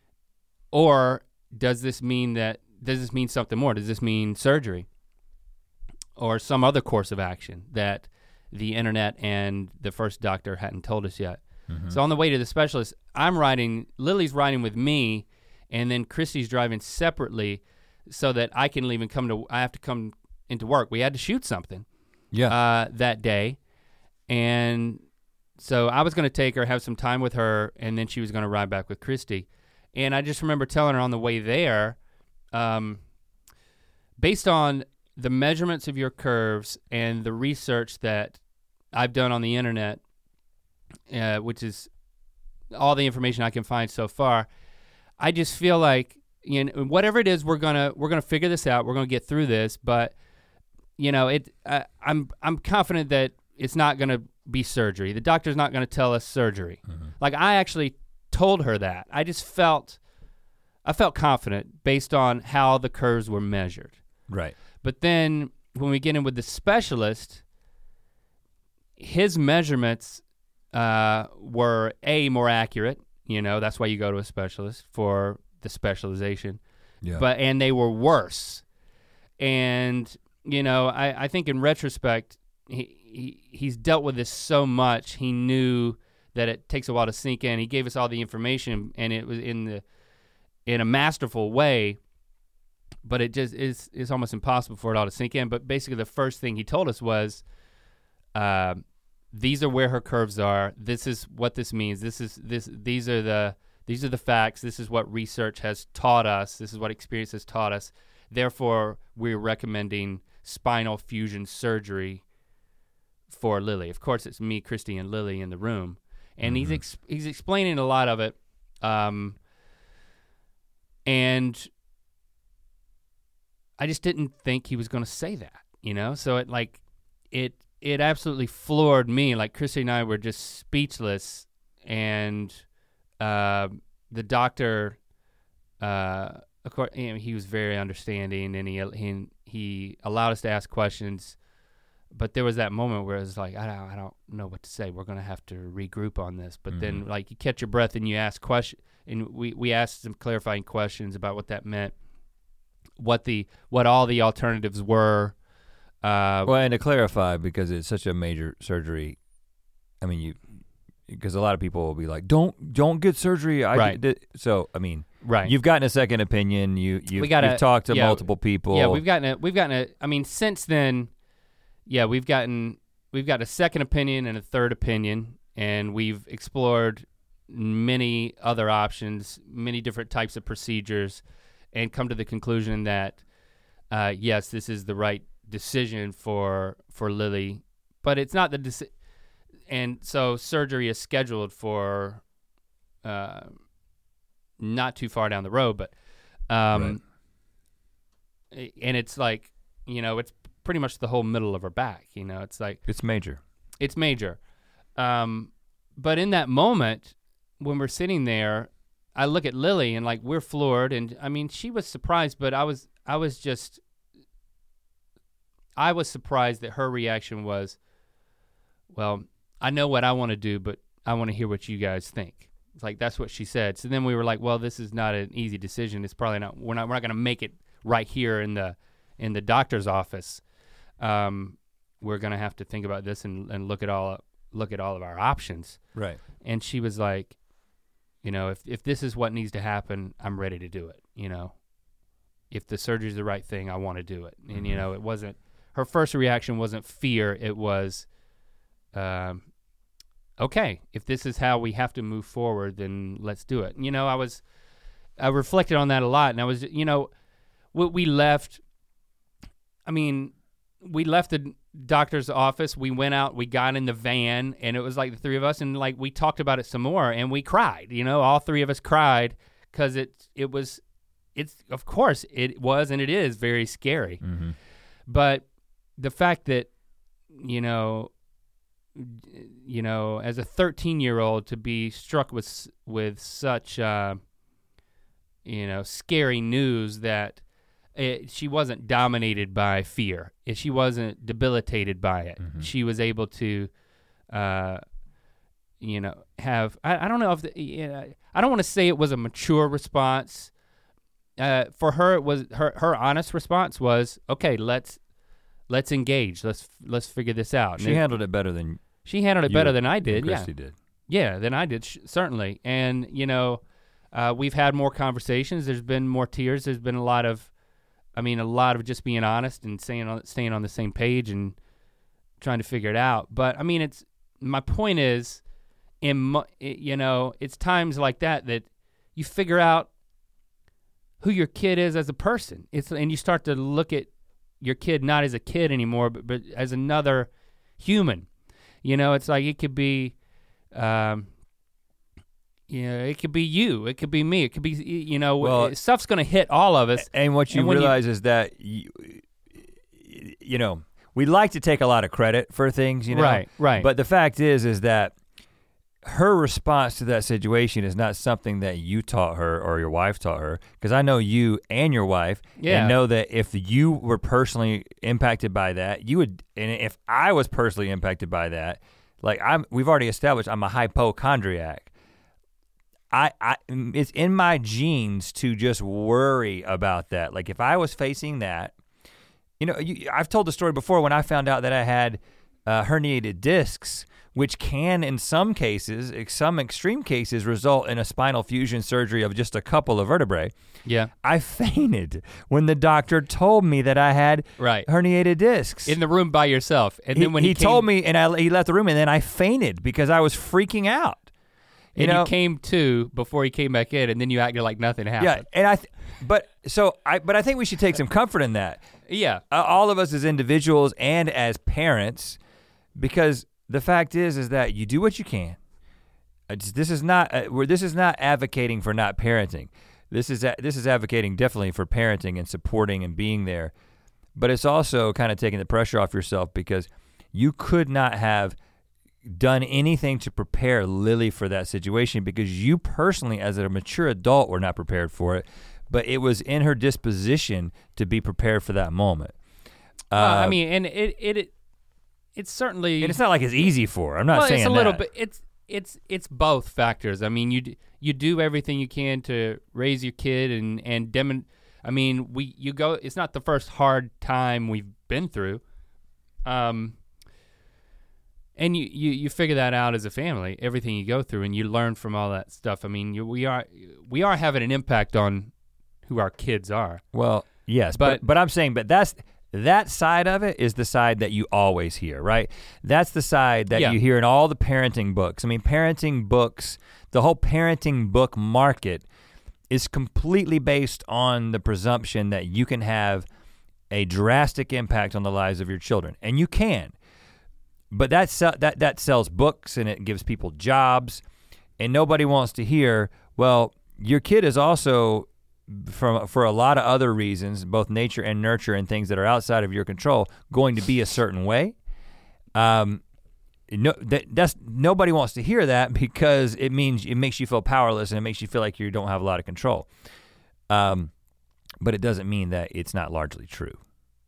or does this mean that, does this mean something more? Does this mean surgery? Or some other course of action that the internet and the first doctor hadn't told us yet. Mm-hmm. So on the way to the specialist, I'm riding, Lily's riding with me, and then Christy's driving separately so that I can leave and come to, I have to come into work. We had to shoot something Yeah. uh, that day. And so I was gonna take her, have some time with her, and then she was gonna ride back with Christy. And I just remember telling her on the way there, um, based on the measurements of your curves and the research that I've done on the internet, uh, which is all the information I can find so far, I just feel like, you know, whatever it is, we're gonna we're gonna figure this out. We're gonna get through this. But you know, it uh, I'm I'm confident that it's not gonna be surgery. The doctor's not gonna tell us surgery. Mm-hmm. Like I actually told her that. I just felt I felt confident based on how the curves were measured. Right. But then when we get in with the specialist, his measurements uh, were A, more accurate, you know, that's why you go to a specialist for the specialization. Yeah. But, and they were worse. And, you know, I, I think in retrospect, he, he he's dealt with this so much, he knew that it takes a while to sink in. He gave us all the information, and it was in the in a masterful way. But it just is it's almost impossible for it all to sink in. But basically the first thing he told us was, uh, these are where her curves are. This is what this means. This is this these are the these are the facts. This is what research has taught us. This is what experience has taught us. Therefore, we're recommending spinal fusion surgery for Lily. Of course, it's me, Christy, and Lily in the room, and Mm-hmm. he's ex- he's explaining a lot of it, um, and I just didn't think he was going to say that, you know. So it like it it absolutely floored me. Like Christy and I were just speechless, and uh, the doctor, uh, of course, you know, he was very understanding, and he he he allowed us to ask questions. But there was that moment where it was like, I don't, I don't know what to say. We're gonna have to regroup on this. But mm-hmm. then, like, you catch your breath and you ask question, and we we asked some clarifying questions about what that meant, what the what all the alternatives were. Uh, well, and to clarify, because it's such a major surgery, I mean, you because a lot of people will be like, don't don't get surgery. I right. did. So I mean, right. You've gotten a second opinion. You you've, we gotta, you've talked to yeah, multiple people. Yeah, we've gotten a we've gotten a. I mean, since then. Yeah, we've gotten we've got a second opinion and a third opinion, and we've explored many other options, many different types of procedures, and come to the conclusion that uh, yes, this is the right decision for for Lily, but it's not the deci- and so surgery is scheduled for uh, not too far down the road, but um, right. and it's like, you know, it's pretty much the whole middle of her back, you know. It's like it's major. It's major. Um, but in that moment, when we're sitting there, I look at Lily and like we're floored, and I mean she was surprised, but I was I was just I was surprised that her reaction was, well, I know what I want to do, but I want to hear what you guys think. It's like that's what she said. So then we were like, well, this is not an easy decision. It's probably not. We're not. We're not going to make it right here in the in the doctor's office. Um, we're gonna have to think about this and, and look at all look at all of our options. Right. And she was like, you know, if if this is what needs to happen, I'm ready to do it. You know, if the surgery's the right thing, I want to do it. And mm-hmm. you know, it wasn't her first reaction wasn't fear. It was, um, okay, if this is how we have to move forward, then let's do it. And, you know, I was I reflected on that a lot, and I was, you know, we, we left. I mean. We left the doctor's office, we went out, we got in the van, and it was like the three of us, and like we talked about it some more, and we cried, you know, all three of us cried, because it, it was, it's, of course, it was and it is very scary. Mm-hmm. But the fact that, you know, you know, as a thirteen-year-old to be struck with, with such, uh, you know, scary news that, It, she wasn't dominated by fear. She wasn't debilitated by it. Mm-hmm. She was able to, uh, you know, have, I, I don't know if, the, you know, I don't want to say it was a mature response. Uh, for her, it was, her, her honest response was, okay, let's, let's engage. Let's, let's figure this out. She and handled it, it better than She handled it better than I did, Christy yeah. did. Yeah, than I did, sh- certainly. And, you know, uh, we've had more conversations. There's been more tears. There's been a lot of, I mean, a lot of just being honest and saying on, staying on the same page and trying to figure it out. But I mean, it's my point is, in you know, it's times like that that you figure out who your kid is as a person. It's and you start to look at your kid not as a kid anymore, but but as another human. You know, it's like it could be. Um, You know, it could be you. It could be me. It could be, you know, well, stuff's going to hit all of us. And what you and realize you, is that, you, you know, we like to take a lot of credit for things, you know. Right, right. But the fact is, is that her response to that situation is not something that you taught her or your wife taught her. Because I know you and your wife, yeah. and know that if you were personally impacted by that, you would, and if I was personally impacted by that, like I'm, we've already established I'm a hypochondriac. I, I, it's in my genes to just worry about that. Like if I was facing that, you know, you, I've told the story before when I found out that I had uh, herniated discs, which can in some cases, some extreme cases, result in a spinal fusion surgery of just a couple of vertebrae. Yeah. I fainted when the doctor told me that I had right. herniated discs. In the room by yourself. And he, then when he, he came, told me and I, he left the room and then I fainted because I was freaking out. You and know, you came to before he came back in, and then you acted like nothing happened. Yeah, and I, th- but so I, but I think we should take some comfort in that. Yeah, uh, all of us as individuals and as parents, because the fact is, is that you do what you can. It's, this is not uh, where this is not advocating for not parenting. This is a, this is advocating definitely for parenting and supporting and being there. But it's also kind of taking the pressure off yourself because you could not have done anything to prepare Lily for that situation because you personally, as a mature adult, were not prepared for it. But it was in her disposition to be prepared for that moment. Uh, uh, I mean, and it it it it's certainly. And it's not like it's easy for her. I'm not well, saying it's a that. little bit. It's it's it's both factors. I mean, you d- you do everything you can to raise your kid and and demon. I mean, we you go. It's not the first hard time we've been through. Um. And you, you, you figure that out as a family, everything you go through, and you learn from all that stuff. I mean, you, we are we are having an impact on who our kids are. Well, yes, but but but I'm saying, but that's that side of it is the side that you always hear, right? That's the side that yeah. you hear in all the parenting books. I mean, parenting books, the whole parenting book market is completely based on the presumption that you can have a drastic impact on the lives of your children, and you can. But that, that, that sells books and it gives people jobs, and nobody wants to hear, well, your kid is also, from, for a lot of other reasons, both nature and nurture and things that are outside of your control, going to be a certain way. Um, no, that, that's, nobody wants to hear that because it means it makes you feel powerless and it makes you feel like you don't have a lot of control. Um, but it doesn't mean that it's not largely true.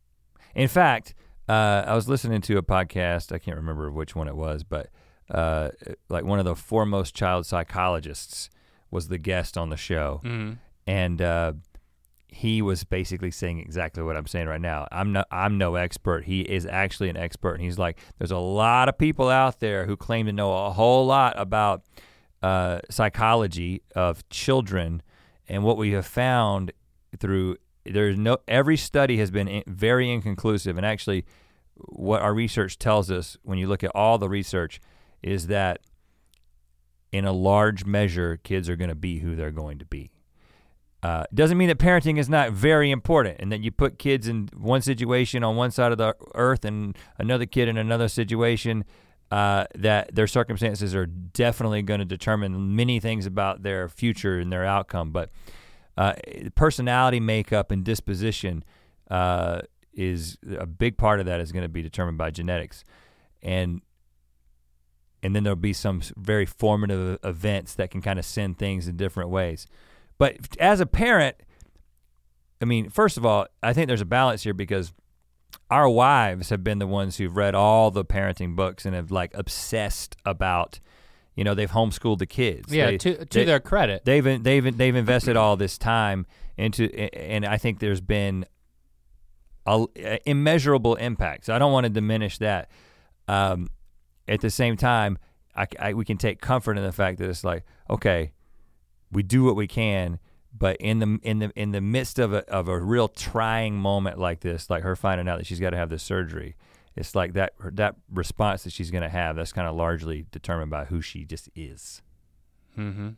In fact, Uh, I was listening to a podcast, I can't remember which one it was, but uh, like one of the foremost child psychologists was the guest on the show. Mm-hmm. And uh, he was basically saying exactly what I'm saying right now. I'm no, I'm no expert. He is actually an expert. And he's like, there's a lot of people out there who claim to know a whole lot about uh, psychology of children. And what we have found through There's no, every study has been in, very inconclusive, and actually what our research tells us when you look at all the research is that in a large measure, kids are gonna be who they're going to be. Uh, doesn't mean that parenting is not very important and that you put kids in one situation on one side of the earth and another kid in another situation, uh, that their circumstances are definitely gonna determine many things about their future and their outcome, but Uh, personality makeup and disposition uh, is a big part of that is going to be determined by genetics, and and then there'll be some very formative events that can kind of send things in different ways. But as a parent, I mean, first of all, I think there's a balance here because our wives have been the ones who've read all the parenting books and have like obsessed about. You know, they've homeschooled the kids. Yeah, they, to to they, their credit. They've they've they've invested all this time into, and I think there's been a, a immeasurable impact. So I don't want to diminish that. Um, at the same time, I, I, we can take comfort in the fact that it's like, okay, we do what we can, but in the in the in the midst of a of a real trying moment like this, like her finding out that she's got to have this surgery. It's like that that response that she's gonna have, that's kind of largely determined by who she just is. Mm-hmm.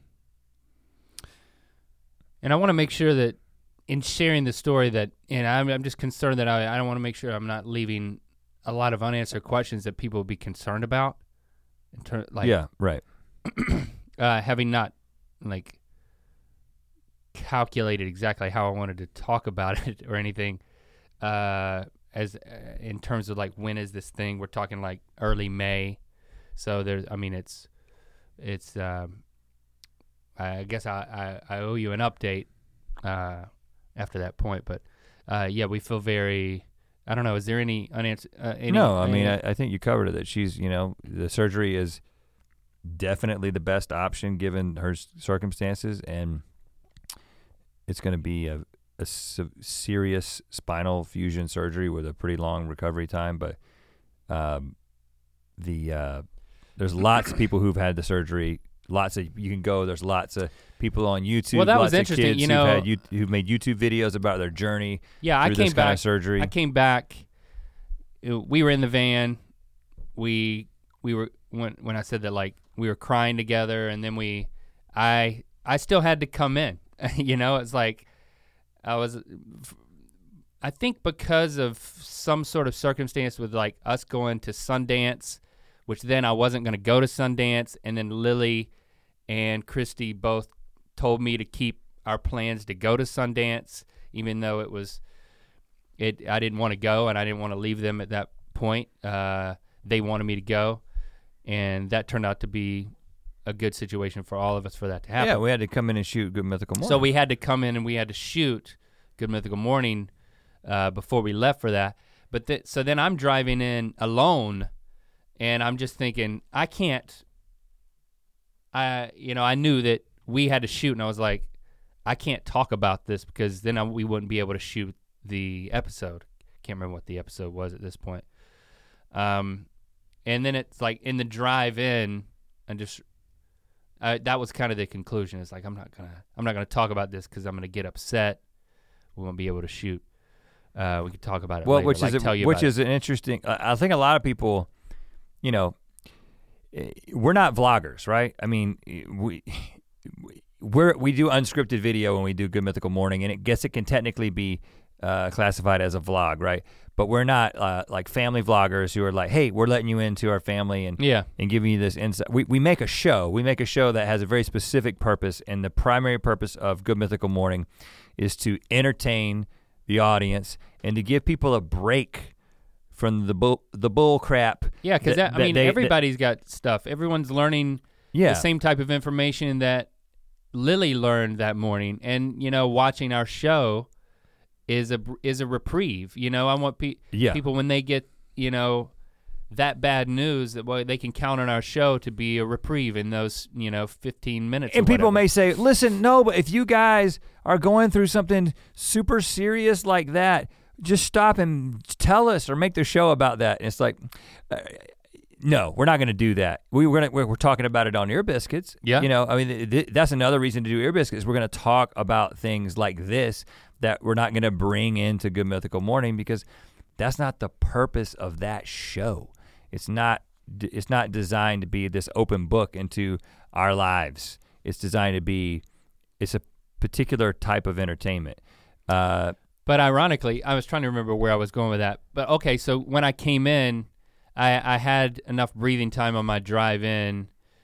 And I wanna make sure that in sharing the story that, and I'm, I'm just concerned that I, I don't wanna make sure I'm not leaving a lot of unanswered questions that people will be concerned about. In ter- like, yeah, right. uh, having not like calculated exactly how I wanted to talk about it or anything, uh, as uh, in terms of like when is this thing? We're talking like early May, so there's. I mean, it's it's. Um, I guess I, I, I owe you an update uh, after that point, but uh, yeah, we feel very. I don't know. Is there any unanswered? Uh, any, no, I any, mean, I, I think you covered it. That she's, you know, the surgery is definitely the best option given her circumstances, and it's going to be a. a serious spinal fusion surgery with a pretty long recovery time, but um, the uh, there's lots of people who've had the surgery. Lots of you can go. There's lots of people on YouTube. Well, that lots was interesting. Of kids you know, who've, had, who've made YouTube videos about their journey. Yeah, through I came this back. Kind of surgery. I came back. We were in the van. We we were when when I said that like we were crying together, and then we, I I still had to come in. You know, it's like. I was, I think because of some sort of circumstance with like us going to Sundance, which then I wasn't gonna go to Sundance, and then Lily and Christy both told me to keep our plans to go to Sundance, even though it was, it I didn't wanna go and I didn't wanna leave them at that point. Uh, they wanted me to go, and that turned out to be a good situation for all of us for that to happen. Yeah, we had to come in and shoot Good Mythical Morning. So we had to come in and we had to shoot Good Mythical Morning uh, before we left for that. But th so then I'm driving in alone, and I'm just thinking, I can't, I, you know, I knew that we had to shoot, and I was like, I can't talk about this because then I, we wouldn't be able to shoot the episode. Can't remember what the episode was at this point. Um, and then it's like in the drive in, and just, uh, that was kind of the conclusion. It's like, I'm not gonna, I'm not gonna talk about this because I'm gonna get upset. We won't be able to shoot. Uh, we could talk about it well, later, which like is tell a, you which about is it. an interesting. I think a lot of people, you know, we're not vloggers, right? I mean, we we're we do unscripted video when we do Good Mythical Morning, and it guess it can technically be uh, classified as a vlog, right? But we're not uh, like family vloggers who are like, hey, we're letting you into our family and yeah. and giving you this insight. We we make a show. We make a show that has a very specific purpose, and the primary purpose of Good Mythical Morning is to entertain the audience and to give people a break from the bull the bull crap. Yeah, because I mean, they, everybody's that, got stuff. Everyone's learning yeah. the same type of information that Lily learned that morning, and you know, watching our show is a is a reprieve. You know, I want pe yeah. people when they get, you know, that bad news, that well, they can count on our show to be a reprieve in those, you know, fifteen minutes. And or people whatever. may say, listen, no, but if you guys are going through something super serious like that, just stop and tell us or make the show about that. And it's like, uh, no, we're not gonna do that. We, we're, gonna, we're, we're talking about it on Ear Biscuits. Yeah. You know, I mean, th th that's another reason to do Ear Biscuits. We're gonna talk about things like this that we're not gonna bring into Good Mythical Morning because that's not the purpose of that show. It's not, it's not designed to be this open book into our lives. It's designed to be, it's a particular type of entertainment. Uh, but ironically, I was trying to remember where I was going with that. But okay, so when I came in, I, I had enough breathing time on my drive in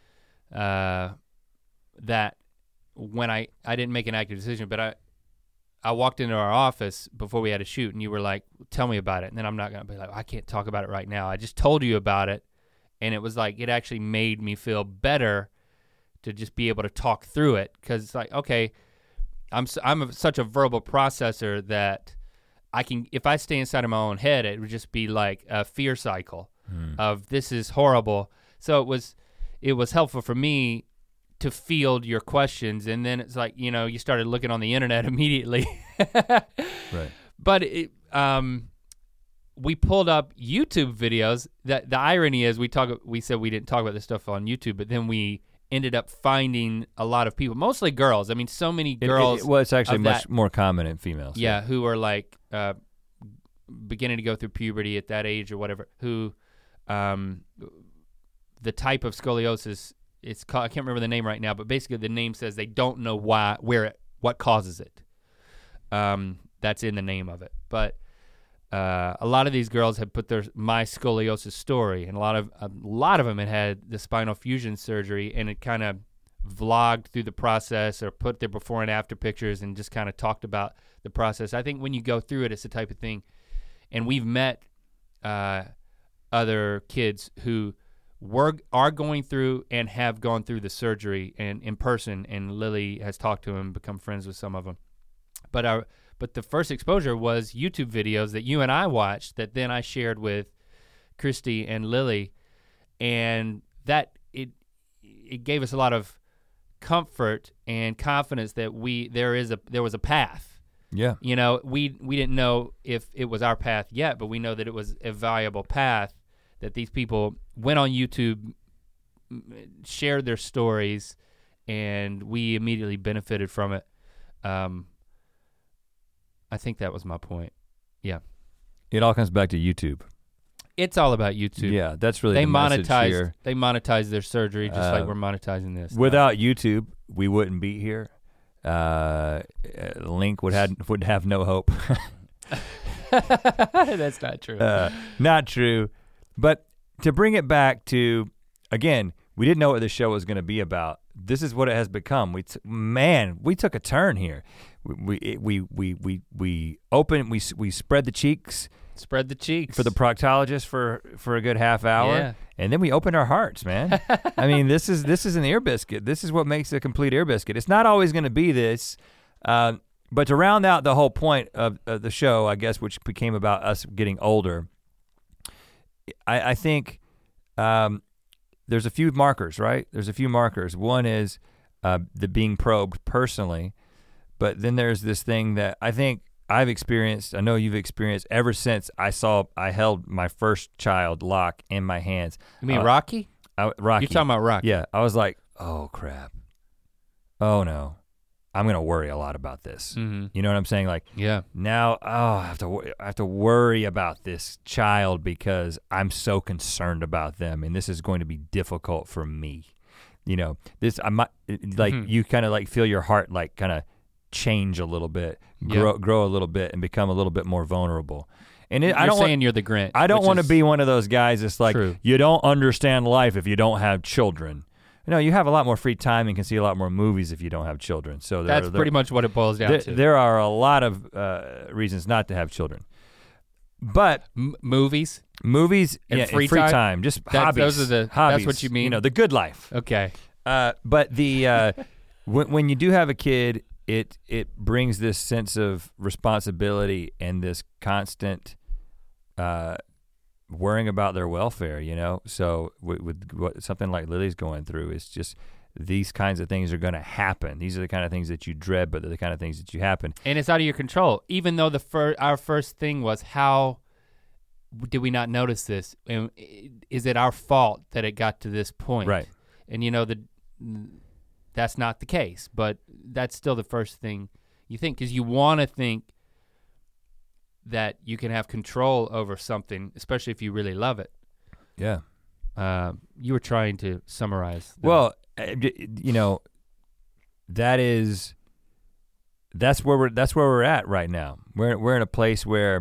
uh, that when I, I didn't make an active decision, but I, I walked into our office before we had to shoot, and you were like, tell me about it. And then I'm not gonna be like, I can't talk about it right now. I just told you about it, and it was like, it actually made me feel better to just be able to talk through it. Cause it's like, okay, I'm, I'm a, such a verbal processor that I can, if I stay inside of my own head, it would just be like a fear cycle hmm. of this is horrible. So it was, it was helpful for me to field your questions, and then it's like, you know, you started looking on the internet immediately. right. But it, um, we pulled up YouTube videos. That the irony is we talk, we said we didn't talk about this stuff on YouTube, but then we ended up finding a lot of people, mostly girls. I mean, so many girls. It, it, well, it's actually much that, more common in females. Yeah, who are like uh, beginning to go through puberty at that age or whatever, who um, the type of scoliosis, it's called, I can't remember the name right now, but basically the name says they don't know why, where it, what causes it. Um, that's in the name of it. But uh, a lot of these girls have put their my scoliosis story, and a lot of a lot of them had had the spinal fusion surgery, and it kind of vlogged through the process or put their before and after pictures and just kind of talked about the process. I think when you go through it, it's the type of thing, and we've met uh, other kids who were are going through and have gone through the surgery and in person, and Lily has talked to them, become friends with some of them. But our but the first exposure was YouTube videos that you and I watched that then I shared with Christy and Lily, and that it it gave us a lot of comfort and confidence that we there is a there was a path. Yeah. You know, we we didn't know if it was our path yet, but we know that it was a valuable path, that these people went on YouTube, shared their stories, and we immediately benefited from it. Um, I think that was my point. Yeah. It all comes back to YouTube. It's all about YouTube. Yeah, that's really they the message monetize here. they monetize their surgery just Uh, like we're monetizing this. Without YouTube, we wouldn't be here. Uh, Link would have would have no hope. That's not true. Uh, not true. But to bring it back to, again, we didn't know what the show was gonna be about. This is what it has become. We t- man, we took a turn here. We we we we we, we opened, we we spread the cheeks. Spread the cheeks. For the proctologist for, for a good half hour. Yeah. And then we opened our hearts, man. I mean, this is this is an ear biscuit. This is what makes a complete ear biscuit. It's not always gonna be this, uh, but to round out the whole point of, of the show, I guess, which became about us getting older, I, I think um, there's a few markers, right? There's a few markers. One is uh, the being probed personally, but then there's this thing that I think I've experienced, I know you've experienced ever since I saw, I held my first child, Locke, in my hands. You mean uh, Rocky? I, Rocky. You're talking about Rocky. Yeah, I was like, oh crap. Oh no, I'm gonna worry a lot about this. Mm-hmm. You know what I'm saying? Like, yeah. Now, oh, I have to, I have to worry about this child because I'm so concerned about them, and this is going to be difficult for me. You know, this I might like mm-hmm. you kind of like feel your heart like kind of change a little bit, grow yep. grow a little bit, and become a little bit more vulnerable. And it, you're I don't saying want, you're the Grinch. I don't want to be one of those guys that's like, true. You don't understand life if you don't have children. No, you have a lot more free time and can see a lot more movies if you don't have children. So there, that's there, pretty much what it boils down there, to. There are a lot of uh, reasons not to have children, but M- movies, movies, and yeah, free, and free time? time, just that's, hobbies. Those are the. hobbies, that's what you mean. You know, the good life. Okay. Uh, but the uh, when when you do have a kid, it it brings this sense of responsibility and this constant uh, worrying about their welfare. You know, so with, with what, something like Lily's going through, it's just these kinds of things are going to happen. These are the kind of things that you dread, but they're the kind of things that you happen. And it's out of your control. Even though the fir- our first thing was how did we not notice this? And is it our fault that it got to this point? Right. And you know the. That's not the case, but that's still the first thing you think, because you want to think that you can have control over something, especially if you really love it. Yeah. Uh, you were trying to summarize. The, well, you know, that is, that's where we're, that's where we're at right now. We're, we're in a place where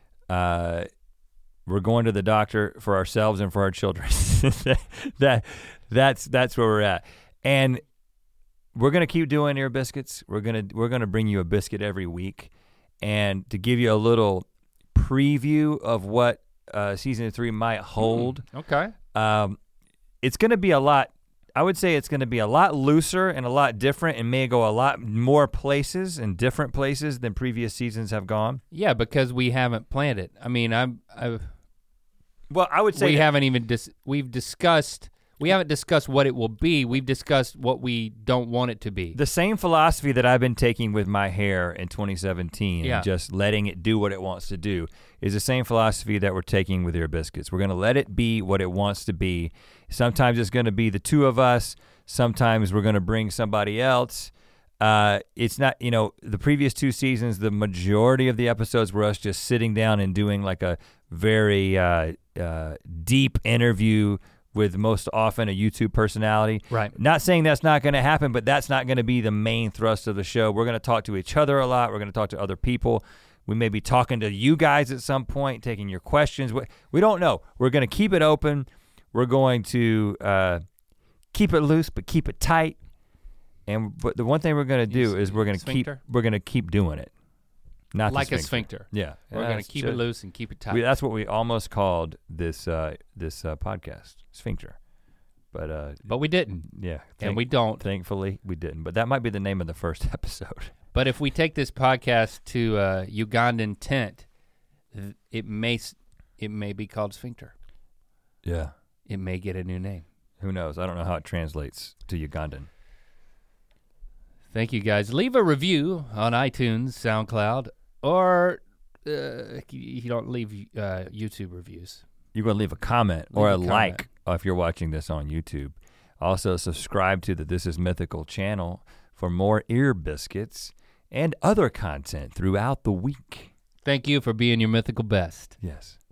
uh, we're going to the doctor for ourselves and for our children. that, that's, that's where we're at. And we're gonna keep doing ear biscuits. We're gonna we're gonna bring you a biscuit every week, and to give you a little preview of what uh, season three might hold. Mm, okay. Um, it's gonna be a lot. I would say it's gonna be a lot looser and a lot different, and may go a lot more places and different places than previous seasons have gone. Yeah, because we haven't planned it. I mean, I'm. I've, well, I would say we haven't even dis- we've discussed. We haven't discussed what it will be. We've discussed what we don't want it to be. The same philosophy that I've been taking with my hair in twenty seventeen, yeah. and just letting it do what it wants to do, is the same philosophy that we're taking with Ear Biscuits. We're gonna let it be what it wants to be. Sometimes it's gonna be the two of us. Sometimes we're gonna bring somebody else. Uh, it's not, you know, the previous two seasons, the majority of the episodes were us just sitting down and doing like a very uh, uh, deep interview with most often a YouTube personality. Right. Not saying that's not gonna happen, but that's not gonna be the main thrust of the show. We're gonna talk to each other a lot. We're gonna talk to other people. We may be talking to you guys at some point, taking your questions. We, we don't know. We're gonna keep it open. We're going to uh, keep it loose, but keep it tight. And but the one thing we're gonna do is we're gonna sphincter? keep we're gonna keep doing it. Not like the a sphincter. Yeah. We're yeah, gonna keep just, it loose and keep it tight. We, that's what we almost called this uh, this uh, podcast, Sphincter. But uh, but we didn't. Yeah. Thank, and we don't. Thankfully, we didn't. But that might be the name of the first episode. But if we take this podcast to uh, Ugandan tent, it may it may be called Sphincter. Yeah. It may get a new name. Who knows? I don't know how it translates to Ugandan. Thank you guys. Leave a review on iTunes, SoundCloud, or uh, you don't leave uh, YouTube reviews. You're gonna leave a comment leave or a, a like if you're watching this on YouTube. Also subscribe to the This Is Mythical channel for more ear biscuits and other content throughout the week. Thank you for being your mythical best. Yes.